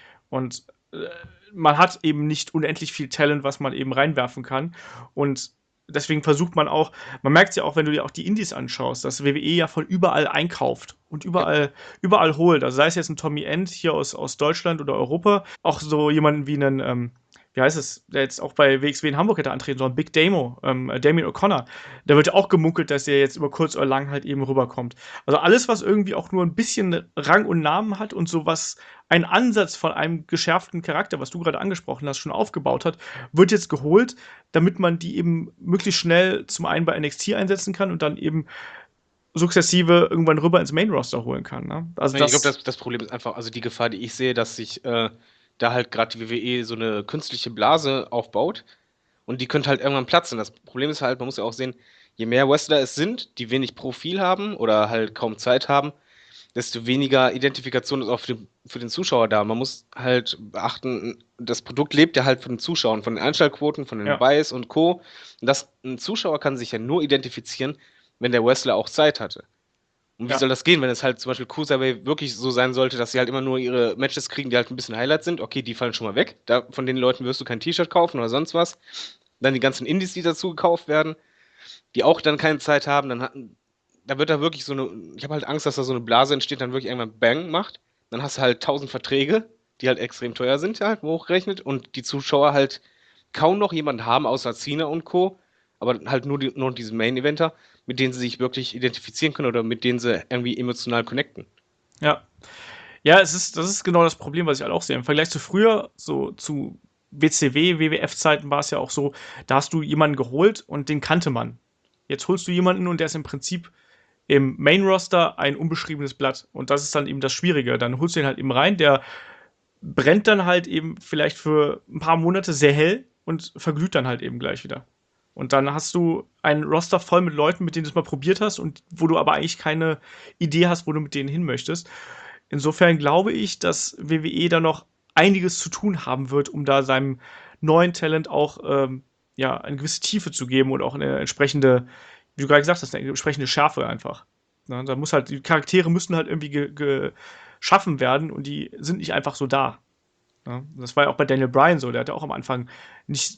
Und äh, man hat eben nicht unendlich viel Talent, was man eben reinwerfen kann. Und deswegen versucht man auch, man merkt ja auch, wenn du dir auch die Indies anschaust, dass W W E ja von überall einkauft und überall, überall holt. Also sei es jetzt ein Tommy End hier aus, aus Deutschland oder Europa, auch so jemanden wie einen, ähm, wie heißt es, der jetzt auch bei W X W in Hamburg hätte antreten sollen, Big Damo, ähm, Damien O'Connor. Da wird ja auch gemunkelt, dass er jetzt über kurz oder lang halt eben rüberkommt. Also alles, was irgendwie auch nur ein bisschen Rang und Namen hat und sowas, ein Ansatz von einem geschärften Charakter, was du gerade angesprochen hast, schon aufgebaut hat, wird jetzt geholt, damit man die eben möglichst schnell zum einen bei N X T einsetzen kann und dann eben sukzessive irgendwann rüber ins Main-Roster holen kann. Ne? Also Ich das, glaube, das, das Problem ist einfach, also die Gefahr, die ich sehe, dass sich äh, da halt gerade die W W E so eine künstliche Blase aufbaut und die könnte halt irgendwann platzen. Das Problem ist halt, man muss ja auch sehen, je mehr Wrestler es sind, die wenig Profil haben oder halt kaum Zeit haben, desto weniger Identifikation ist auch für den, für den Zuschauer da. Man muss halt beachten, das Produkt lebt ja halt von den Zuschauern, von den Einschaltquoten, von den ja, Buys und Co. Und das, ein Zuschauer kann sich ja nur identifizieren, wenn der Wrestler auch Zeit hatte. Und wie ja, soll das gehen, wenn es halt zum Beispiel Cruiserweight wirklich so sein sollte, dass sie halt immer nur ihre Matches kriegen, die halt ein bisschen Highlights sind? Okay, die fallen schon mal weg. Da, von den Leuten wirst du kein T-Shirt kaufen oder sonst was. Dann die ganzen Indies, die dazu gekauft werden, die auch dann keine Zeit haben. Dann hat, da wird da wirklich so eine. Ich habe halt Angst, dass da so eine Blase entsteht, dann wirklich irgendwann Bang macht. Dann hast du halt tausend Verträge, die halt extrem teuer sind, halt hochgerechnet. Und die Zuschauer halt kaum noch jemanden haben, außer Cena und Co. Aber halt nur, die, nur diese Main-Eventer, mit denen sie sich wirklich identifizieren können oder mit denen sie irgendwie emotional connecten. ja. Ja, es ist, das ist genau das Problem, was ich halt auch sehe. Im Vergleich zu früher, so zu W C W, W W F-Zeiten war es ja auch so, da hast du jemanden geholt und den kannte man. Jetzt holst du jemanden und der ist im Prinzip im Main-Roster ein unbeschriebenes Blatt. Und das ist dann eben das Schwierige. Dann holst du ihn halt eben rein, der brennt dann halt eben vielleicht für ein paar Monate sehr hell und verglüht dann halt eben gleich wieder. Und dann hast du einen Roster voll mit Leuten, mit denen du es mal probiert hast und wo du aber eigentlich keine Idee hast, wo du mit denen hin möchtest. Insofern glaube ich, dass W W E da noch einiges zu tun haben wird, um da seinem neuen Talent auch ähm, ja, eine gewisse Tiefe zu geben und auch eine entsprechende, wie du gerade gesagt hast, eine entsprechende Schärfe einfach. Ne, da muss halt, die Charaktere müssen halt irgendwie ge geschaffen werden und die sind nicht einfach so da. Ne? Das war ja auch bei Daniel Bryan so, der hatte auch am Anfang nicht,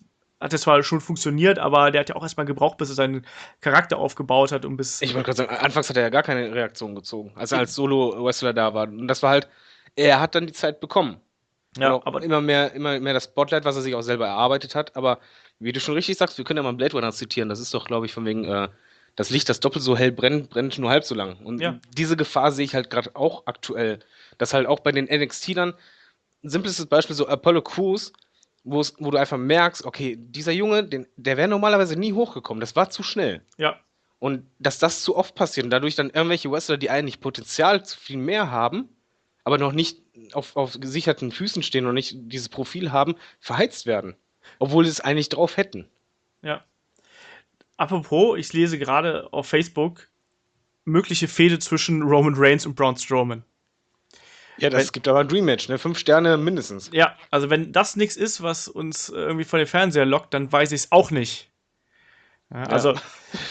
hat das zwar schon funktioniert, aber der hat ja auch erstmal gebraucht, bis er seinen Charakter aufgebaut hat und bis. Ich wollte gerade sagen, anfangs hat er ja gar keine Reaktion gezogen, als er als Solo-Wrestler da war. Und das war halt, er hat dann die Zeit bekommen. Und Ja, auch aber immer mehr, immer mehr das Spotlight, was er sich auch selber erarbeitet hat. Aber wie du schon richtig sagst, wir können ja mal Blade Runner zitieren. Das ist doch, glaube ich, von wegen, äh, das Licht, das doppelt so hell brennt, brennt nur halb so lang. Und ja, diese Gefahr sehe ich halt gerade auch aktuell. Dass halt auch bei den N X T-Lern, ein simples Beispiel, so Apollo Crews, wo es, wo du einfach merkst, okay, dieser Junge, den, der wäre normalerweise nie hochgekommen. Das war zu schnell. ja, Und dass das zu oft passiert und dadurch dann irgendwelche Wrestler, die eigentlich Potenzial zu viel mehr haben, aber noch nicht auf, auf gesicherten Füßen stehen und nicht dieses Profil haben, verheizt werden. Obwohl sie es eigentlich drauf hätten. ja. Apropos, ich lese gerade auf Facebook mögliche Fehde zwischen Roman Reigns und Braun Strowman. Ja, das Wenn, gibt aber ein Dream Match, ne? Fünf Sterne mindestens. ja, also wenn das nichts ist, was uns irgendwie von den Fernseher lockt, dann weiß ich es auch nicht. Ja, Ja. also,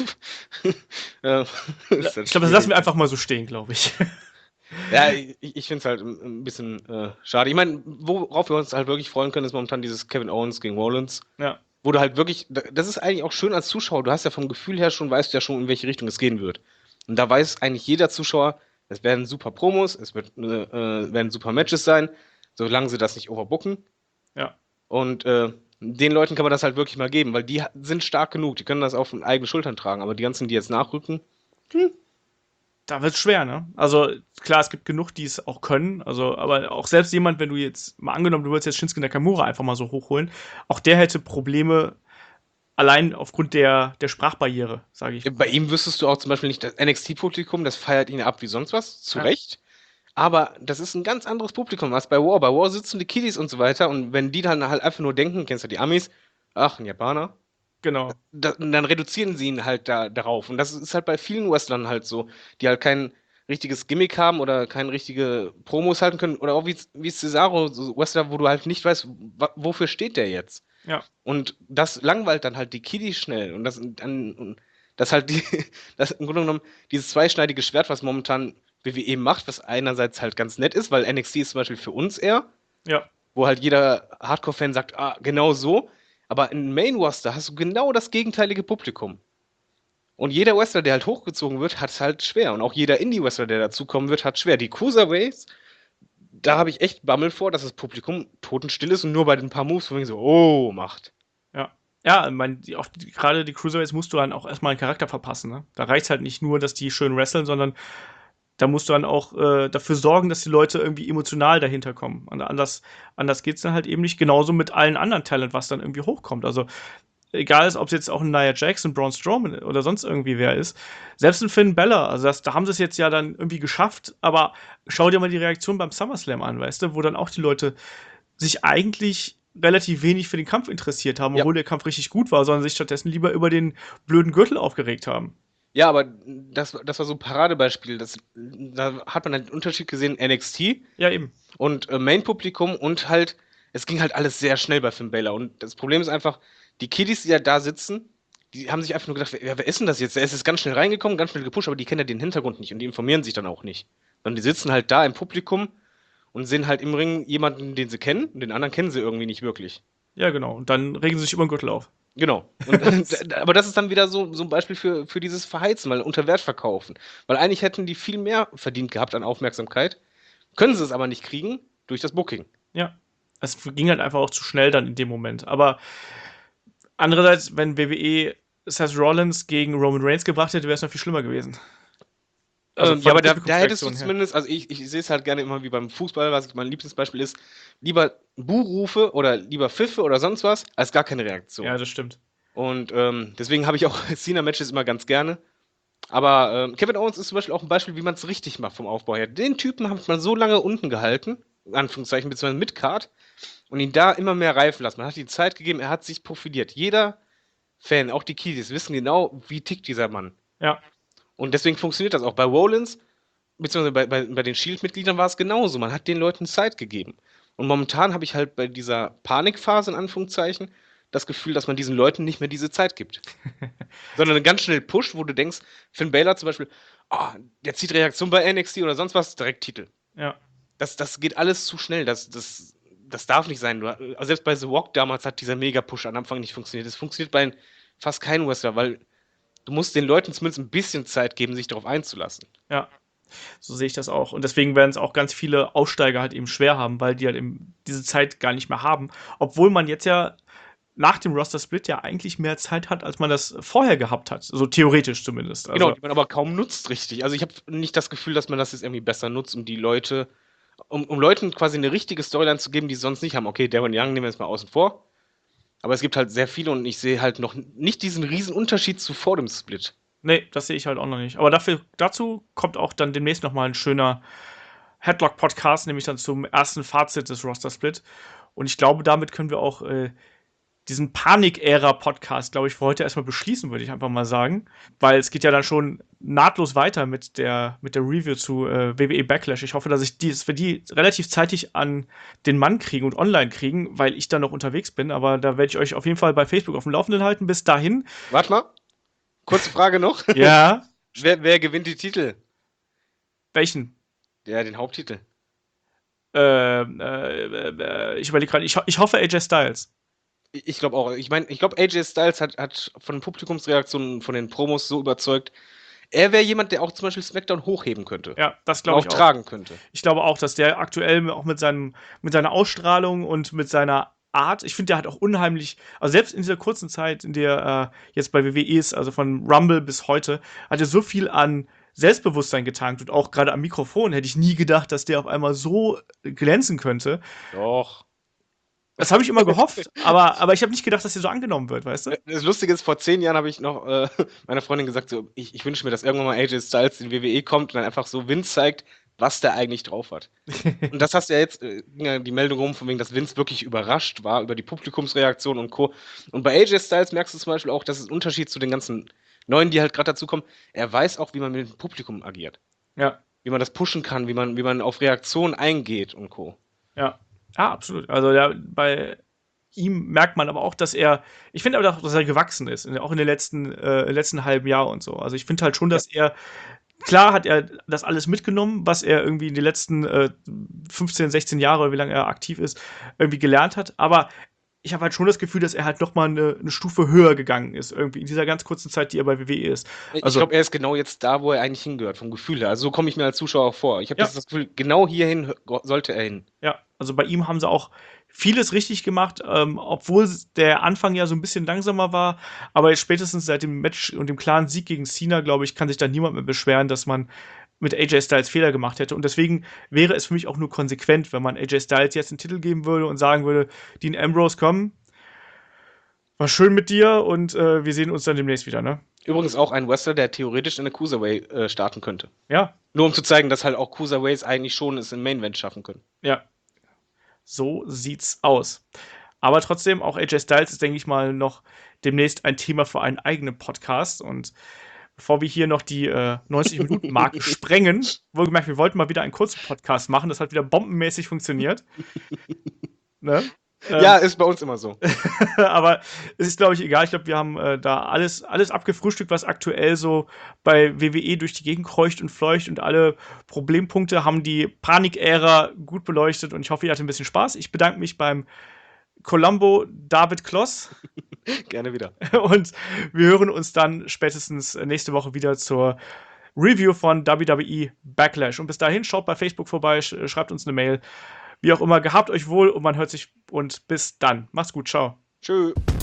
Ja, ist ich halt glaube, das lassen wir schwierig. einfach mal so stehen, glaube ich. Ja, ich, ich finde es halt ein, ein bisschen äh, schade. Ich meine, worauf wir uns halt wirklich freuen können, ist momentan dieses Kevin Owens gegen Rollins. Ja, Wo du halt wirklich, das ist eigentlich auch schön als Zuschauer, du hast ja vom Gefühl her schon, weißt du ja schon, in welche Richtung es gehen wird. Und da weiß eigentlich jeder Zuschauer, es werden super Promos, es wird, äh, äh, werden super Matches sein, solange sie das nicht overbooken. ja. Und äh, den Leuten kann man das halt wirklich mal geben, weil die ha- sind stark genug, die können das auf den eigenen Schultern tragen. Aber die ganzen, die jetzt nachrücken, Da wird es schwer, ne? Also klar, es gibt genug, die es auch können. Also, aber auch selbst jemand, wenn du jetzt mal angenommen, du würdest jetzt Shinsuke Nakamura einfach mal so hochholen, auch der hätte Probleme allein aufgrund der, der Sprachbarriere, sage ich bei mal. ihm wüsstest du auch zum Beispiel nicht, das N X T-Publikum, das feiert ihn ab wie sonst was, zu Ja, Recht. Aber das ist ein ganz anderes Publikum als bei War. Bei War sitzen die Kiddies und so weiter und wenn die dann halt einfach nur denken, kennst du die Amis, ach, ein Japaner, genau. da, dann reduzieren sie ihn halt da, darauf. Und das ist halt bei vielen Wrestlern halt so, die halt kein richtiges Gimmick haben oder keine richtige Promos halten können. Oder auch wie, wie Cesaro, so Wrestler, wo du halt nicht weißt, wa- wofür steht der jetzt. Ja, Und das langweilt dann halt die Kiddies schnell. Und das, dann, und das halt die, das im Grunde genommen dieses zweischneidige Schwert, was momentan W W E macht, was einerseits halt ganz nett ist, weil N X T ist zum Beispiel für uns eher, ja, wo halt jeder Hardcore-Fan sagt, ah, genau so. Aber in Main Roster hast du genau das gegenteilige Publikum. Und jeder Wrestler, der halt hochgezogen wird, hat es halt schwer. Und auch jeder Indie-Wrestler, der dazukommen wird, hat schwer. Die Cruiserweights, da habe ich echt Bammel vor, dass das Publikum totenstill ist und nur bei den paar Moves von wegen so, oh, macht. ja. Ja, ich meine, die, auch die, gerade die Cruiserweights musst du dann auch erstmal einen Charakter verpassen. Ne? Da reicht halt nicht nur, dass die schön wresteln, sondern da musst du dann auch äh, dafür sorgen, dass die Leute irgendwie emotional dahinter kommen. Und anders, anders geht es dann halt eben nicht. Genauso mit allen anderen Talent, was dann irgendwie hochkommt. Also egal ist, ob es jetzt auch ein Nia Jax, ein Braun Strowman oder sonst irgendwie wer ist. Selbst ein Finn Balor, also das, da haben sie es jetzt ja dann irgendwie geschafft, aber schau dir mal die Reaktion beim SummerSlam an, weißt du, wo dann auch die Leute sich eigentlich relativ wenig für den Kampf interessiert haben, Ja. obwohl der Kampf richtig gut war, sondern sich stattdessen lieber über den blöden Gürtel aufgeregt haben. Ja, aber das, das war so ein Paradebeispiel. Das, da hat man halt den Unterschied gesehen, N X T Ja, eben. und äh, Main-Publikum und halt, es ging halt alles sehr schnell bei Finn Balor. Und das Problem ist einfach, die Kiddies, die ja da sitzen, die haben sich einfach nur gedacht, wer, wer ist denn das jetzt? Der ist jetzt ganz schnell reingekommen, ganz schnell gepusht, aber die kennen ja den Hintergrund nicht und die informieren sich dann auch nicht. Sondern die sitzen halt da im Publikum und sehen halt im Ring jemanden, den sie kennen und den anderen kennen sie irgendwie nicht wirklich. Ja, genau. Und dann regen sie sich über den Gürtel auf. Genau. Und, äh, aber das ist dann wieder so, so ein Beispiel für, für dieses Verheizen, weil unter Wert verkaufen. Weil eigentlich hätten die viel mehr verdient gehabt an Aufmerksamkeit, können sie es aber nicht kriegen durch das Booking. Ja. Es ging halt einfach auch zu schnell dann in dem Moment. Aber andererseits, wenn W W E Seth Rollins gegen Roman Reigns gebracht hätte, wäre es noch viel schlimmer gewesen. Also Ähm, ja, von aber der da, da hättest du Publikumsreaktion her. zumindest, also ich, ich sehe es halt gerne immer wie beim Fußball, was ich mein Lieblingsbeispiel ist, lieber Buhrufe oder lieber Pfiffe oder sonst was, als gar keine Reaktion. Ja, das stimmt. Und ähm, deswegen habe ich auch Cena-Matches immer ganz gerne. Aber ähm, Kevin Owens ist zum Beispiel auch ein Beispiel, wie man es richtig macht vom Aufbau her. Den Typen hat man so lange unten gehalten, in Anführungszeichen, beziehungsweise mit Card, und ihn da immer mehr reifen lassen. Man hat ihm Zeit gegeben, er hat sich profiliert. Jeder Fan, auch die Kiddies, wissen genau, wie tickt dieser Mann. Ja, Und deswegen funktioniert das auch. Bei Rollins, beziehungsweise bei, bei, bei den Shield-Mitgliedern war es genauso. Man hat den Leuten Zeit gegeben. Und momentan habe ich halt bei dieser Panikphase, in Anführungszeichen, das Gefühl, dass man diesen Leuten nicht mehr diese Zeit gibt. Sondern ganz schnell pusht, wo du denkst, Finn Balor zum Beispiel, oh, der zieht Reaktion bei N X T oder sonst was, direkt Titel. ja. Das, das geht alles zu schnell. Das, das, das darf nicht sein. Du, also selbst bei The Rock damals hat dieser Mega-Push am Anfang nicht funktioniert. Das funktioniert bei fast keinem Wrestler, weil du musst den Leuten zumindest ein bisschen Zeit geben, sich darauf einzulassen. Ja, so sehe ich das auch. Und deswegen werden es auch ganz viele Aussteiger halt eben schwer haben, weil die halt eben diese Zeit gar nicht mehr haben. Obwohl man jetzt ja nach dem Roster-Split ja eigentlich mehr Zeit hat, als man das vorher gehabt hat. So theoretisch zumindest. Also, Genau, die man aber kaum nutzt richtig. Also ich habe nicht das Gefühl, dass man das jetzt irgendwie besser nutzt, um die Leute, um, um Leuten quasi eine richtige Storyline zu geben, die sie sonst nicht haben. Okay, Darren Young nehmen wir jetzt mal außen vor. Aber es gibt halt sehr viele und ich sehe halt noch nicht diesen riesen Unterschied zu vor dem Split. Nee, das sehe ich halt auch noch nicht. Aber dafür, dazu kommt auch dann demnächst nochmal ein schöner Headlock-Podcast, nämlich dann zum ersten Fazit des Roster-Split. Und ich glaube, damit können wir auch äh, diesen Panik-Ära-Podcast, glaube ich, für heute erstmal beschließen, würde ich einfach mal sagen. Weil es geht ja dann schon nahtlos weiter mit der, mit der Review zu äh, W W E Backlash. Ich hoffe, dass ich die, dass wir die relativ zeitig an den Mann kriegen und online kriegen, weil ich dann noch unterwegs bin. Aber da werde ich euch auf jeden Fall bei Facebook auf dem Laufenden halten. Bis dahin. Warte mal. Kurze Frage noch. Ja. wer, wer gewinnt die Titel? Welchen? Ja, den Haupttitel. Äh, äh, äh, ich überlege gerade, ich, ho ich hoffe A J Styles. Ich glaube auch. Ich meine, ich glaube, A J Styles hat, hat von den Publikumsreaktionen, von den Promos so überzeugt. Er wäre jemand, der auch zum Beispiel SmackDown hochheben könnte. Ja, das glaube ich auch. tragen könnte. Ich glaube auch, dass der aktuell auch mit, seinem, mit seiner Ausstrahlung und mit seiner Art, ich finde, der hat auch unheimlich, also selbst in dieser kurzen Zeit, in der er äh, jetzt bei W W E ist, also von Rumble bis heute, hat er so viel an Selbstbewusstsein getankt und auch gerade am Mikrofon hätte ich nie gedacht, dass der auf einmal so glänzen könnte. Doch. Das habe ich immer gehofft, aber, aber ich habe nicht gedacht, dass der so angenommen wird, weißt du? Das Lustige ist, vor zehn Jahren habe ich noch äh, meiner Freundin gesagt, so, ich, ich wünsche mir, dass irgendwann mal A J Styles in W W E kommt und dann einfach so Vince zeigt, was der eigentlich drauf hat. Und das hast du ja jetzt, äh, ging ja die Meldung rum, von wegen, dass Vince wirklich überrascht war über die Publikumsreaktion und Co. Und bei A J Styles merkst du zum Beispiel auch, dass es ein Unterschied zu den ganzen Neuen, die halt gerade dazukommen, er weiß auch, wie man mit dem Publikum agiert. Ja. Wie man das pushen kann, wie man, wie man auf Reaktionen eingeht und Co. Ja, ja, absolut. Also ja, bei ihm merkt man aber auch, dass er, ich finde aber auch, dass er gewachsen ist, in, auch in den letzten, äh, letzten halben Jahr und so. Also ich finde halt schon, dass er, klar hat er das alles mitgenommen, was er irgendwie in den letzten äh, fünfzehn, sechzehn Jahre, oder wie lange er aktiv ist, irgendwie gelernt hat, aber ich habe halt schon das Gefühl, dass er halt noch mal eine, eine Stufe höher gegangen ist, irgendwie in dieser ganz kurzen Zeit, die er bei W W E ist. Also, ich glaube, er ist genau jetzt da, wo er eigentlich hingehört, vom Gefühl her. Also so komme ich mir als Zuschauer auch vor. Ich habe Ja. das Gefühl, genau hierhin sollte er hin. Ja, also bei ihm haben sie auch vieles richtig gemacht, ähm, obwohl der Anfang ja so ein bisschen langsamer war. Aber jetzt spätestens seit dem Match und dem klaren Sieg gegen Cena, glaube ich, kann sich da niemand mehr beschweren, dass man mit A J Styles Fehler gemacht hätte. Und deswegen wäre es für mich auch nur konsequent, wenn man A J Styles jetzt einen Titel geben würde und sagen würde, Dean Ambrose, komm, war schön mit dir und äh, wir sehen uns dann demnächst wieder, ne? Übrigens auch ein Wrestler, der theoretisch in der Cruiserweight äh, starten könnte. Ja. Nur um zu zeigen, dass halt auch Cruiserweights eigentlich schon es im Main Event schaffen können. Ja. So sieht's aus. Aber trotzdem, auch A J Styles ist, denke ich mal, noch demnächst ein Thema für einen eigenen Podcast. Und bevor wir hier noch die äh, neunzig-Minuten-Marke sprengen, wohlgemerkt, wir wollten mal wieder einen kurzen Podcast machen. Das hat wieder bombenmäßig funktioniert. Ne? Ja, ist bei uns immer so. Aber es ist, glaube ich, egal. Ich glaube, wir haben äh, da alles, alles abgefrühstückt, was aktuell so bei W W E durch die Gegend kreucht und fleucht, und alle Problempunkte haben die Panik-Ära gut beleuchtet, und ich hoffe, ihr hattet ein bisschen Spaß. Ich bedanke mich beim Columbo David Kloss. Gerne wieder. Und wir hören uns dann spätestens nächste Woche wieder zur Review von W W E Backlash. Und bis dahin, schaut bei Facebook vorbei, sch- schreibt uns eine Mail. Wie auch immer, gehabt euch wohl und man hört sich, und bis dann. Macht's gut, ciao. Tschö.